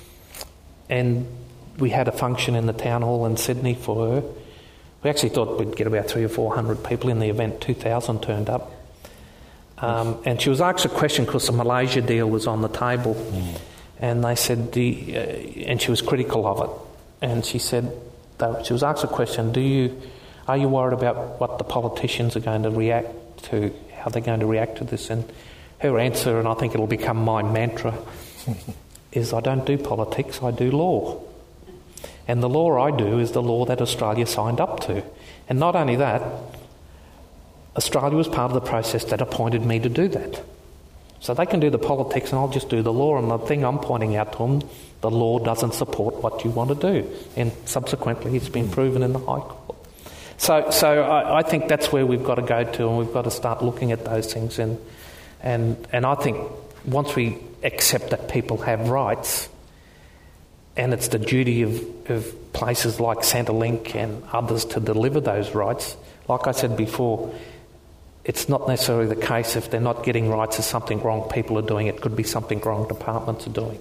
and we had a function in the town hall in Sydney for her. We actually thought we'd get about three or four hundred people in the event. Two thousand turned up. Um, and she was asked a question because the Malaysia deal was on the table, mm. and they said, do you, uh, and she was critical of it, and she said, though, she was asked a question, do you, are you worried about what the politicians are going to react to, how they're going to react to this? And her answer, and I think it'll become my mantra, is I don't do politics, I do law. And the law I do is the law that Australia signed up to. And not only that, Australia was part of the process that appointed me to do that. So they can do the politics and I'll just do the law. And the thing I'm pointing out to them, the law doesn't support what you want to do. And subsequently it's been proven in the High Court. So so I, I think that's where we've got to go to, and we've got to start looking at those things. And and, and I think once we accept that people have rights, and it's the duty of, of places like Centrelink and others to deliver those rights, like I said before, it's not necessarily the case if they're not getting rights, there's something wrong people are doing. It could be something wrong departments are doing.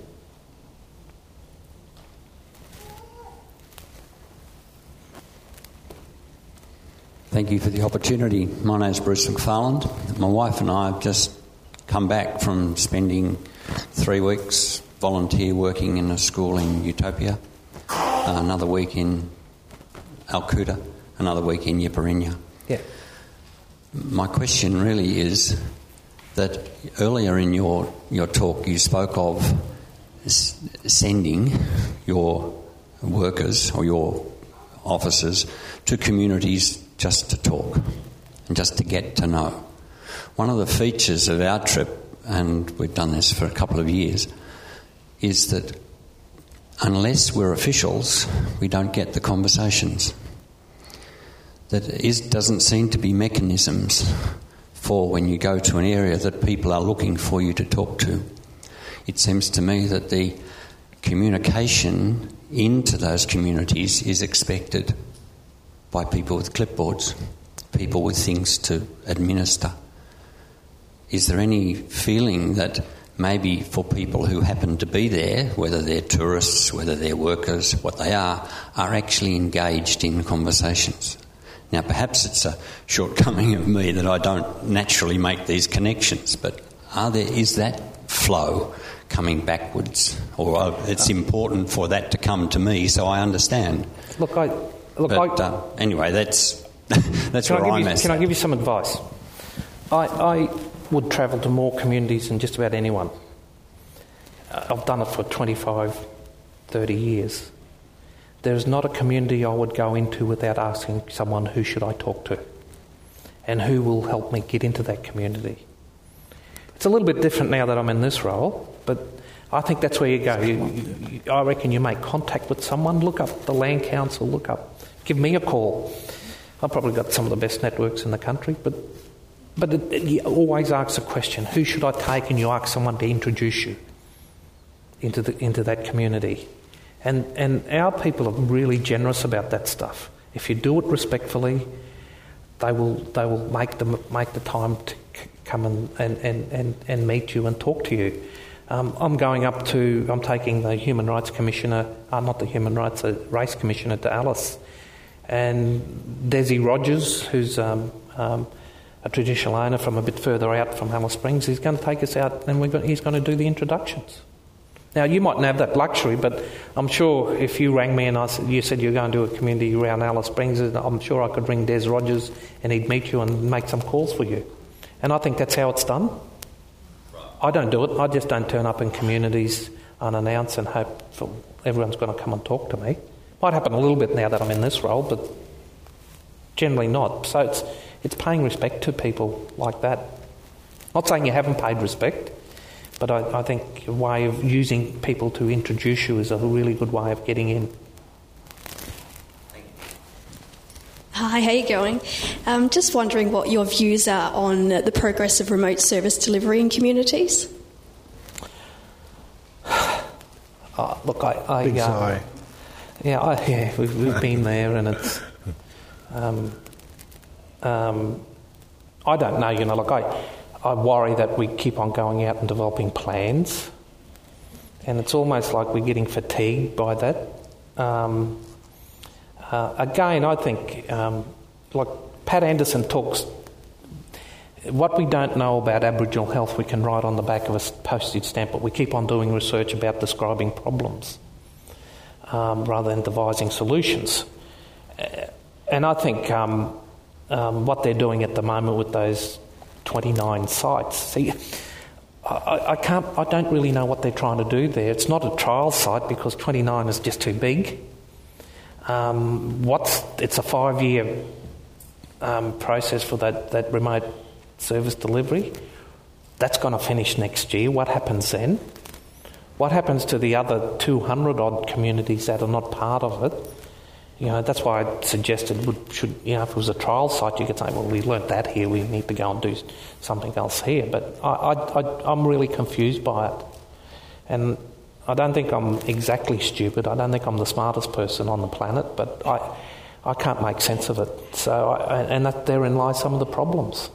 Thank you for the opportunity. My name is Bruce McFarland. My wife and I have just come back from spending three weeks volunteer working in a school in Utopia, uh, another week in Alcuda, another week in Yiparinya. Yeah. My question really is that earlier in your, your talk you spoke of s- sending your workers or your officers to communities just to talk and just to get to know. One of the features of our trip, and we've done this for a couple of years, is that unless we're officials, we don't get the conversations. That is, doesn't seem to be mechanisms for when you go to an area that people are looking for you to talk to. It seems to me that the communication into those communities is expected by people with clipboards, people with things to administer. Is there any feeling that maybe for people who happen to be there, whether they're tourists, whether they're workers, what they are, are actually engaged in conversations? Now, perhaps it's a shortcoming of me that I don't naturally make these connections, but are there, is that flow coming backwards? Or it's important for that to come to me so I understand. Look, I... Look, but I, uh, anyway, that's that's where I'm you, at. Can I give you some advice? I, I would travel to more communities than just about anyone. I've done it for twenty-five, thirty years. There's not a community I would go into without asking someone, who should I talk to? And who will help me get into that community? It's a little bit different now that I'm in this role, but I think that's where you go. You, you, I reckon you make contact with someone, look up the Land Council, look up give me a call. I've probably got some of the best networks in the country, but but it, it, you always ask the question, who should I take? And you ask someone to introduce you into the into that community. And and our people are really generous about that stuff. If you do it respectfully, they will they will make the make the time to c- come and, and, and, and, and meet you and talk to you. Um, I'm going up to I'm taking the Human Rights Commissioner, uh, not the Human Rights, the Race Commissioner to Alice, and Desi Rogers, who's um, um, a traditional owner from a bit further out from Alice Springs, he's going to take us out, and we're going, he's going to do the introductions. Now, you mightn't have that luxury, but I'm sure if you rang me and I said, you said you're going to a community around Alice Springs, I'm sure I could ring Des Rogers and he'd meet you and make some calls for you. And I think that's how it's done. I don't do it. I just don't turn up in communities unannounced and hope for everyone's going to come and talk to me. Might happen a little bit now that I'm in this role, but generally not. So it's it's paying respect to people like that. Not saying you haven't paid respect, but I, I think a way of using people to introduce you is a really good way of getting in. Hi, how are you going? Um, just wondering what your views are on the progress of remote service delivery in communities. Oh, look, I... I Big uh, sigh. Yeah, I, yeah, we've, we've been there, and it's... Um, um, I don't know, you know, like I, I worry that we keep on going out and developing plans, and it's almost like we're getting fatigued by that. Um, uh, again, I think, um, like Pat Anderson talks, what we don't know about Aboriginal health we can write on the back of a postage stamp, but we keep on doing research about describing problems um, rather than devising solutions. Uh, and I think um, um, what they're doing at the moment with those twenty-nine sites, see, I, I can't, I don't really know what they're trying to do there. It's not a trial site because twenty-nine is just too big. Um, what's it's a five-year um, process for that, that remote service delivery. That's going to finish next year. What happens then? What happens to the other two hundred odd communities that are not part of it? You know, that's why I suggested would should you know if it was a trial site, you could say, well, we learnt that here. We need to go and do something else here. But I, I, I, I'm really confused by it, and I don't think I'm exactly stupid. I don't think I'm the smartest person on the planet, but I, I can't make sense of it. So, I, and that therein lies some of the problems.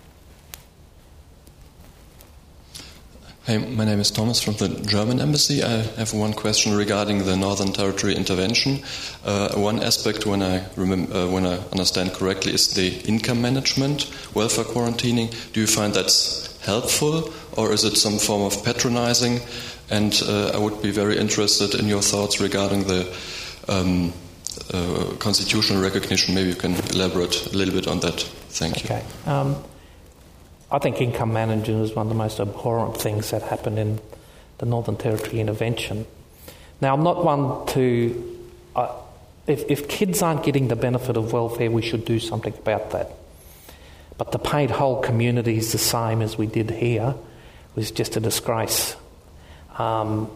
Hey, my name is Thomas from the German Embassy. I have one question regarding the Northern Territory intervention. Uh, one aspect, when I remember, uh, when I understand correctly, is the income management, welfare quarantining. Do you find that's helpful, or is it some form of patronizing? And uh, I would be very interested in your thoughts regarding the um, uh, constitutional recognition. Maybe you can elaborate a little bit on that. Thank you. Okay. Um, I think income management is one of the most abhorrent things that happened in the Northern Territory intervention. Now, I'm not one to... Uh, if, if kids aren't getting the benefit of welfare, we should do something about that. But to paint whole communities the same as we did here was just a disgrace. Um,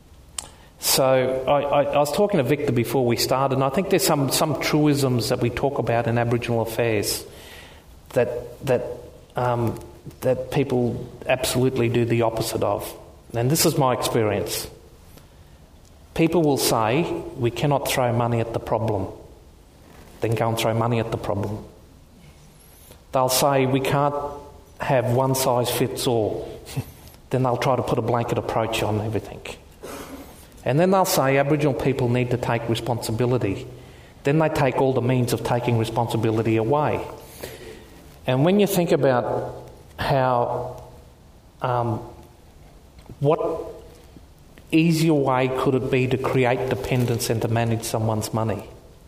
so I, I, I was talking to Victor before we started, and I think there's some, some truisms that we talk about in Aboriginal affairs that that um, that people absolutely do the opposite of. And this is my experience. People will say, we cannot throw money at the problem. Then go and throw money at the problem. They'll say, we can't have one size fits all. Then they'll try to put a blanket approach on everything. And then they'll say Aboriginal people need to take responsibility. Then they take all the means of taking responsibility away. And when you think about how, um, what easier way could it be to create dependence and to manage someone's money?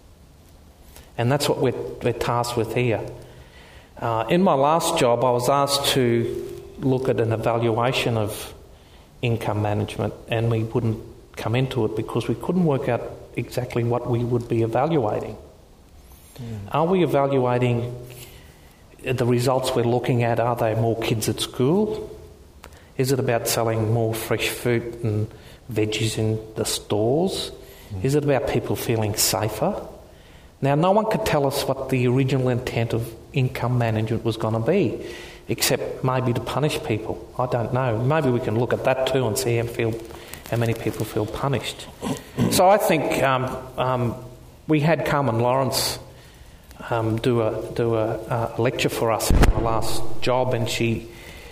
And that's what we're, we're tasked with here. Uh, in my last job, I was asked to look at an evaluation of income management, and we wouldn't come into it because we couldn't work out exactly what we would be evaluating. Mm. Are we evaluating the results we're looking at? Are they more kids at school? Is it about selling more fresh fruit and veggies in the stores? Mm. Is it about people feeling safer? Now, no one could tell us what the original intent of income management was going to be, except maybe to punish people. I don't know. Maybe we can look at that too and see how, feel, how many people feel punished. So I think um, um, we had Carmen Lawrence um, do a do a, a lecture for us in her last job, and she,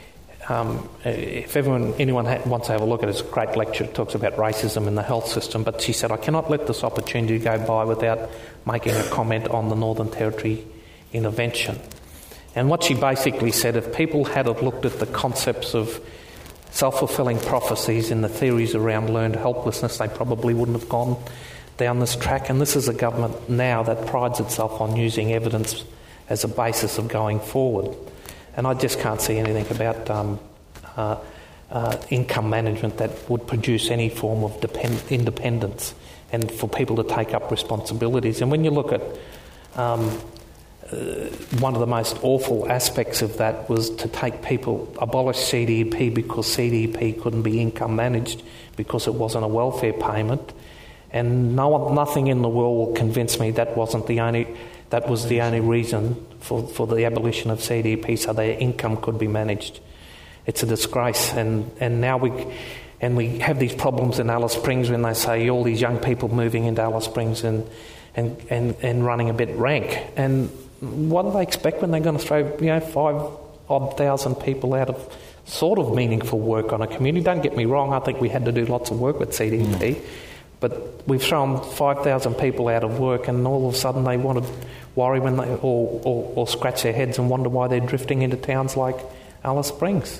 um, if everyone anyone ha- wants to have a look at it, it's a great lecture. It talks about racism in the health system. But she said, I cannot let this opportunity go by without making a comment on the Northern Territory intervention. And what she basically said, if people had have looked at the concepts of self-fulfilling prophecies and the theories around learned helplessness, they probably wouldn't have gone down this track. And this is a government now that prides itself on using evidence as a basis of going forward. And I just can't see anything about um, uh, uh, income management that would produce any form of depend- independence and for people to take up responsibilities. And when you look at um, uh, one of the most awful aspects of that was to take people, abolish C D P because C D P couldn't be income managed because it wasn't a welfare payment. And no one, nothing in the world will convince me that wasn't the only, that was the only reason for, for the abolition of C D P, so their income could be managed. It's a disgrace, and, and now we and we have these problems in Alice Springs when they say all these young people moving into Alice Springs and and, and, and running a bit rank. And what do they expect when they're going to throw, you know, five odd thousand people out of sort of meaningful work on a community? Don't get me wrong, I think we had to do lots of work with C D P, mm. but we've thrown five thousand people out of work, and all of a sudden they want to worry when they or, or, or scratch their heads and wonder why they're drifting into towns like Alice Springs.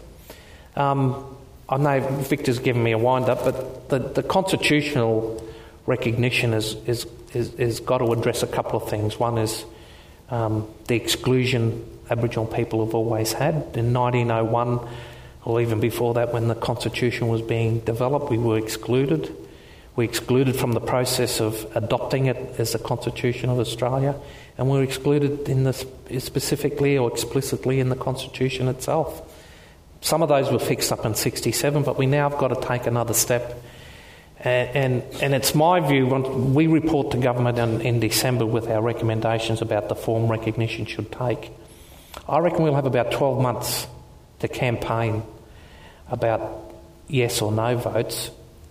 Um, I know Victor's given me a wind-up, but the, the constitutional recognition is, is, is, is got to address a couple of things. One is um, the exclusion Aboriginal people have always had. In nineteen oh one, or even before that, when the Constitution was being developed, we were excluded. We excluded from the process of adopting it as the Constitution of Australia, and we were excluded in the, specifically or explicitly in the Constitution itself. Some of those were fixed up in sixty-seven, but we now have got to take another step. And, and, and it's my view, when we report to government in, in December with our recommendations about the form recognition should take, I reckon we'll have about twelve months to campaign about yes or no votes.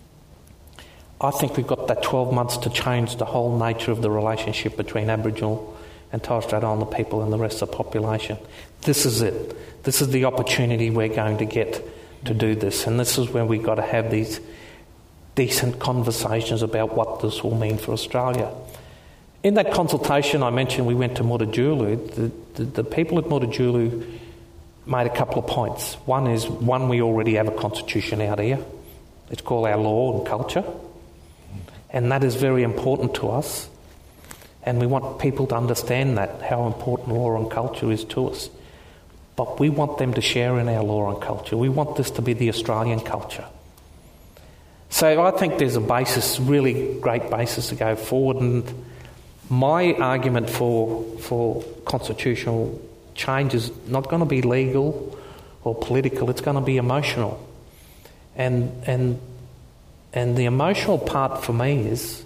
I think we've got that twelve months to change the whole nature of the relationship between Aboriginal and Torres Strait Islander people and the rest of the population. This is it. This is the opportunity we're going to get to do this, and this is where we've got to have these decent conversations about what this will mean for Australia. In that consultation I mentioned, we went to Mutijulu. The, the, the people at Mutijulu made a couple of points. One is, one, we already have a constitution out here. It's called our law and culture. And that is very important to us. And we want people to understand that, how important law and culture is to us. But we want them to share in our law and culture. We want this to be the Australian culture. So I think there's a basis, really great basis to go forward. And my argument for for constitutional change is not going to be legal or political. It's going to be emotional. And and and the emotional part for me is,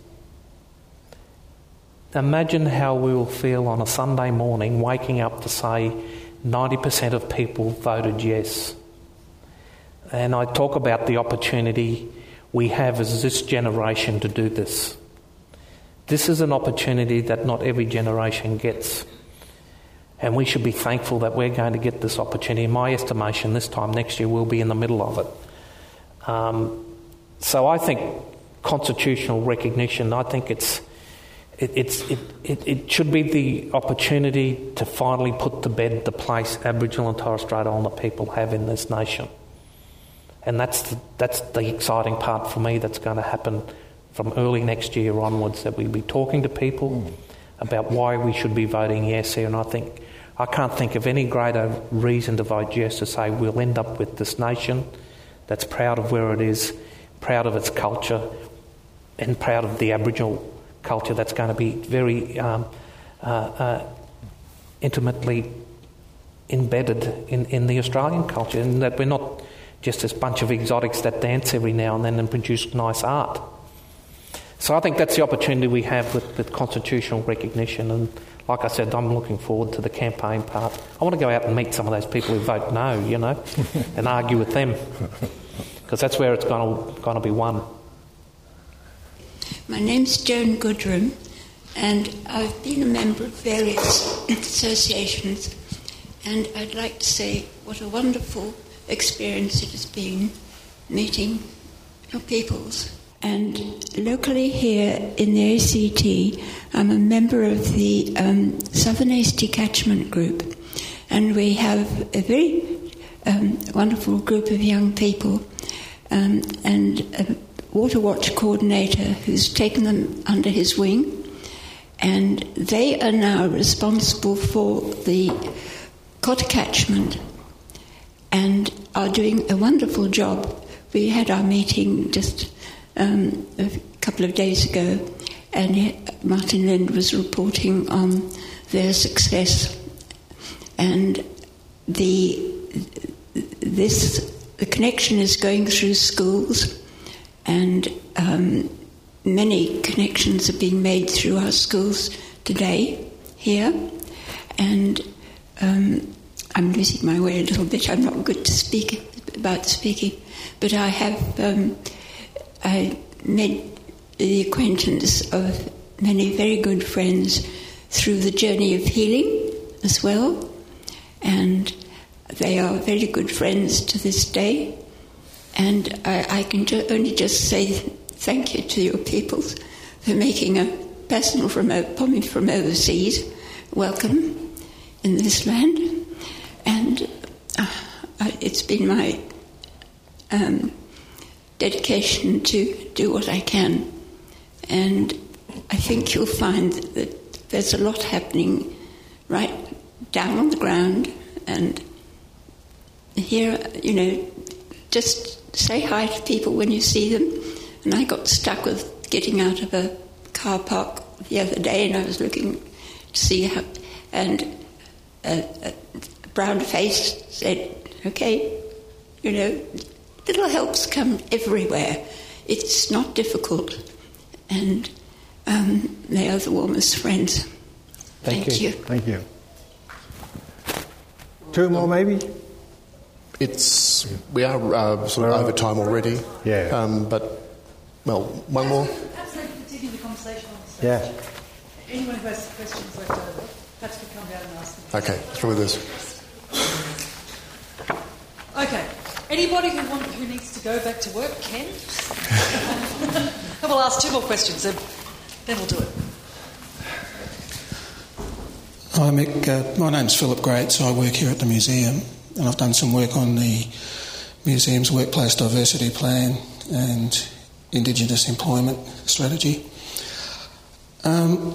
imagine how we will feel on a Sunday morning waking up to say ninety percent of people voted yes. And I talk about the opportunity we have as this generation to do this. This is an opportunity that not every generation gets. And we should be thankful that we're going to get this opportunity. In my estimation, this time next year we'll be in the middle of it. Um, so I think constitutional recognition, I think it's It, it's, it, it, it should be the opportunity to finally put to bed the place Aboriginal and Torres Strait Islander people have in this nation. And that's the, that's the exciting part for me that's going to happen from early next year onwards, that we'll be talking to people mm. about why we should be voting yes here. And I think I can't think of any greater reason to vote yes to say we'll end up with this nation that's proud of where it is, proud of its culture, and proud of the Aboriginal culture that's going to be very um, uh, uh, intimately embedded in, in the Australian culture, and that we're not just this bunch of exotics that dance every now and then and produce nice art. So I think that's the opportunity we have with, with constitutional recognition, and like I said, I'm looking forward to the campaign part. I want to go out and meet some of those people who vote no, you know, and argue with them, because that's where it's going to, going to be won. My name's Joan Goodrum, and I've been a member of various associations, and I'd like to say what a wonderful experience it has been meeting your peoples. And locally here in the A C T, I'm a member of the um, Southern A C T Catchment Group, and we have a very um, wonderful group of young people um, and a Water Watch coordinator who's taken them under his wing, and they are now responsible for the cod catchment and are doing a wonderful job. We had our meeting just um, a couple of days ago, and Martin Lind was reporting on their success, and the this the connection is going through schools. And um, many connections are being made through our schools today here. And um, I'm losing my way a little bit. I'm not good to speak about speaking. But I have um, I made the acquaintance of many very good friends through the journey of healing as well. And they are very good friends to this day. And I, I can ju- only just say thank you to your peoples for making a person from coming from overseas welcome in this land. And uh, it's been my um, dedication to do what I can. And I think you'll find that there's a lot happening right down on the ground. And here, you know, just say hi to people when you see them. And I got stuck with getting out of a car park the other day, and I was looking to see how, and a, a brown face said, okay, you know, little helps come everywhere. It's not difficult. And um, they are the warmest friends. Thank, Thank you. you. Thank you. Two more, maybe? It's we are uh, sort of over time already. Yeah. Um, but well, one more. Perhaps they continue the conversation on the stage. Yeah. Anyone who has questions left over, perhaps could come down and ask them. Okay, through this. Okay. Anybody who want, who needs to go back to work can. We'll ask two more questions, then, then we'll do it. Hi, Mick. Uh, my name's Philip Grates. I work here at the museum, and I've done some work on the museum's workplace diversity plan and Indigenous employment strategy. Um,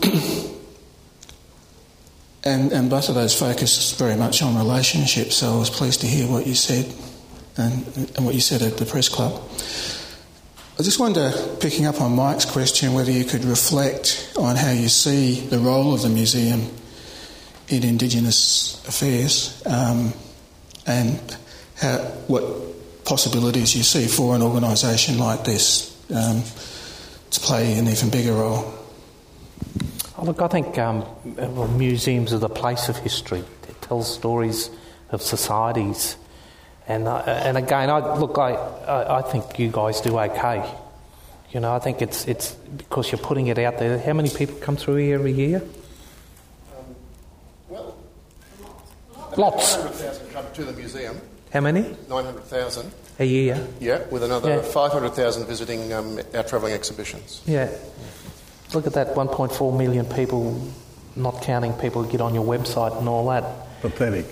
and, and both of those focus very much on relationships, so I was pleased to hear what you said and, and what you said at the press club. I just wonder, picking up on Mike's question, whether you could reflect on how you see the role of the museum in Indigenous affairs, um, and how, what possibilities you see for an organisation like this um, to play an even bigger role. Oh, look, I think um, well, museums are the place of history. It tells stories of societies, and uh, and again, I look, I, I I think you guys do okay. You know, I think it's it's because you're putting it out there. How many people come through here every year? Um, well, lots. nine hundred thousand come to the museum. How many? Nine hundred thousand a year. Yeah, with another Yeah. five hundred thousand visiting um, our travelling exhibitions. Yeah. Look at that, one point four million people, not counting people who get on your website and all that. Pathetic.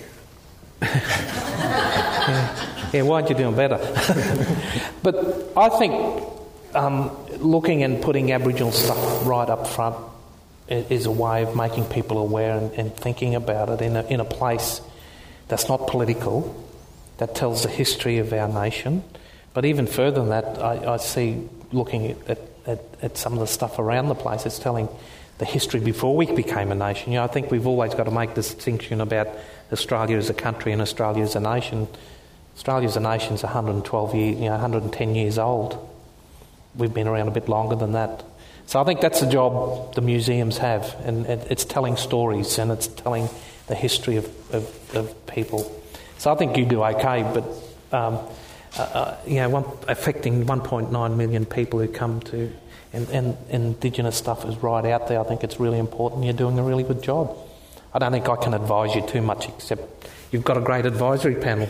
yeah. yeah, why aren't you doing better? But I think um, looking and putting Aboriginal stuff right up front is a way of making people aware and, and thinking about it in a, in a place that's not political, that tells the history of our nation. But even further than that, I, I see looking at, at At, at some of the stuff around the place, it's telling the history before we became a nation. You know, I think we've always got to make this distinction about Australia as a country and Australia as a nation. Australia as a nation is one hundred twelve years, you know, one hundred ten years old. We've been around a bit longer than that. So I think that's the job the museums have, and, and it's telling stories and it's telling the history of, of, of people. So I think you do okay, but um, uh, uh, you know, one, affecting one point nine million people who come to, and, and, and Indigenous stuff is right out there. I think it's really important. You're doing a really good job. I don't think I can advise you too much, except you've got a great advisory panel.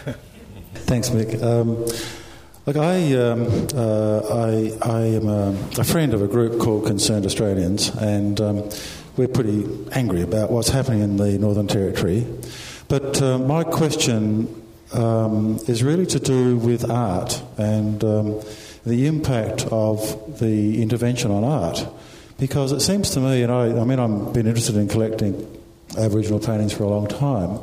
Thanks, Mick. Um, look, I, um, uh, I, I am a, a friend of a group called Concerned Australians, and um, we're pretty angry about what's happening in the Northern Territory. But uh, my question um, is really to do with art and um, the impact of the intervention on art. Because it seems to me, and I, I mean, I've been interested in collecting Aboriginal paintings for a long time,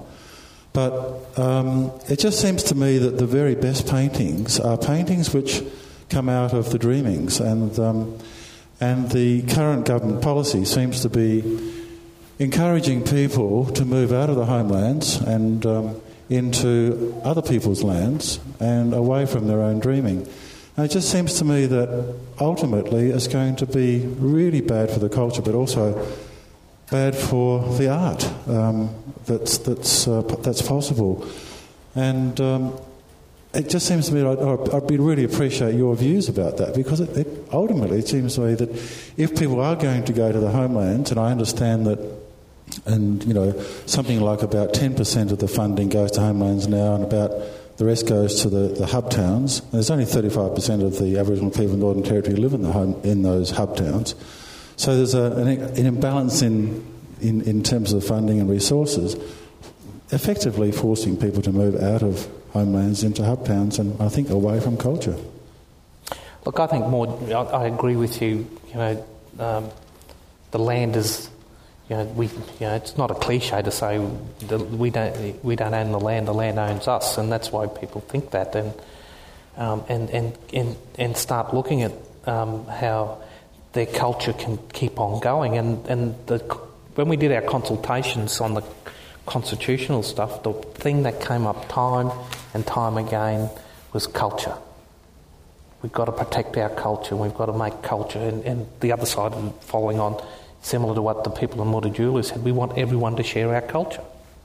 but um, it just seems to me that the very best paintings are paintings which come out of the dreamings, and um, and the current government policy seems to be encouraging people to move out of the homelands and um, into other people's lands and away from their own dreaming. And it just seems to me that ultimately it's going to be really bad for the culture, but also bad for the art um, that's that's uh, that's possible. And um, it just seems to me I'd, I'd be really appreciate your views about that, because it, it ultimately it seems to me that if people are going to go to the homelands, and I understand that, and you know, something like about ten percent of the funding goes to homelands now, and about the rest goes to the, the hub towns. There's only thirty-five percent of the Aboriginal people in the Northern Territory live in the home in those hub towns. So there's a, an, an imbalance in, in, in terms of funding and resources, effectively forcing people to move out of homelands into hub towns and, I think, away from culture. Look, I think more, I, I agree with you, you know, um, the land is, you know, we, you know, it's not a cliche to say that we don't, we don't own the land, the land owns us, and that's why people think that, and, um, and, and, and, and start looking at um, how their culture can keep on going. And, and the, when we did our consultations on the constitutional stuff, the thing that came up time and time again was culture. We've got to protect our culture, we've got to make culture, and, and the other side, of following on, similar to what the people in Mutijulu said, we want everyone to share our culture.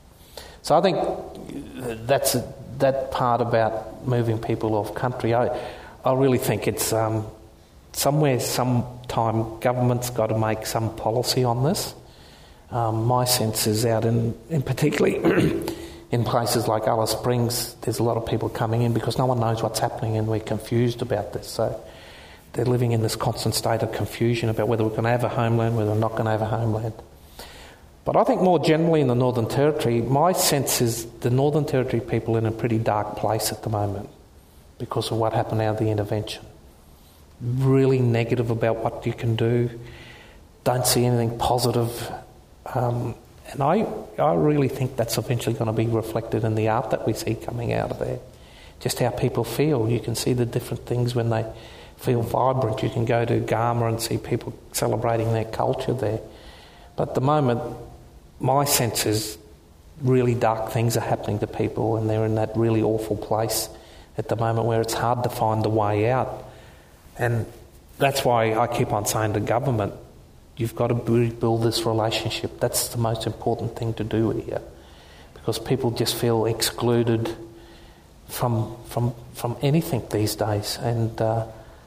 So I think that's a, that part about moving people off country, I, I really think it's... Um, Somewhere, sometime, government's got to make some policy on this. Um, my sense is out in, in particularly in places like Alice Springs, there's a lot of people coming in because no one knows what's happening and we're confused about this. So they're living in this constant state of confusion about whether we're going to have a homeland, whether we're not going to have a homeland. But I think more generally in the Northern Territory, my sense is the Northern Territory people are in a pretty dark place at the moment because of what happened out of the intervention. Really negative about what you can do, don't see anything positive, um, and I I really think that's eventually going to be reflected in the art that we see coming out of there. Just how people feel. You can see the different things when they feel vibrant. You can go to Garma and see people celebrating their culture there. But at the moment, my sense is really dark things are happening to people, and they're in that really awful place at the moment where it's hard to find the way out. And that's why I keep on saying to government, you've got to rebuild this relationship. That's the most important thing to do here, because people just feel excluded from from from anything these days. And uh,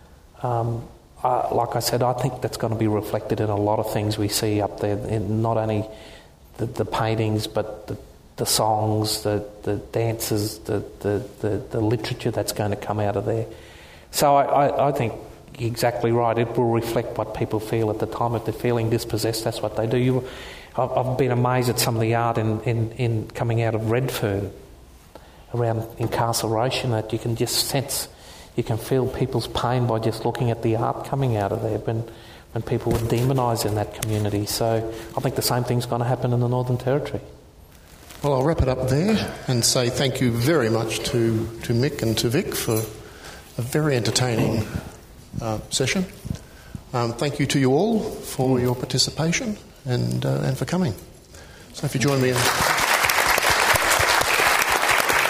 um, I, like I said, I think that's going to be reflected in a lot of things we see up there, in not only the, the paintings, but the, the songs, the, the dances, the, the, the, the literature that's going to come out of there. So I, I, I think you're exactly right. It will reflect what people feel at the time. If they're feeling dispossessed, that's what they do. You, I've, I've been amazed at some of the art in, in, in coming out of Redfern around incarceration, that you can just sense, you can feel people's pain by just looking at the art coming out of there when, when people were demonised in that community. So I think the same thing's going to happen in the Northern Territory. Well, I'll wrap it up there and say thank you very much to, to Mick and to Vic for a very entertaining uh, session. Um, thank you to you all for your participation and uh, and for coming. So if you join me in...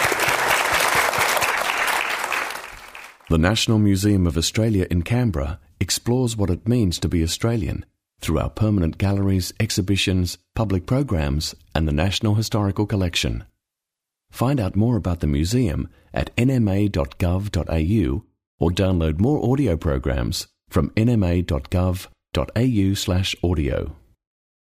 The National Museum of Australia in Canberra explores what it means to be Australian through our permanent galleries, exhibitions, public programs and the National Historical Collection. Find out more about the museum at n m a dot gov dot a u or download more audio programs from n m a dot gov dot a u slash audio.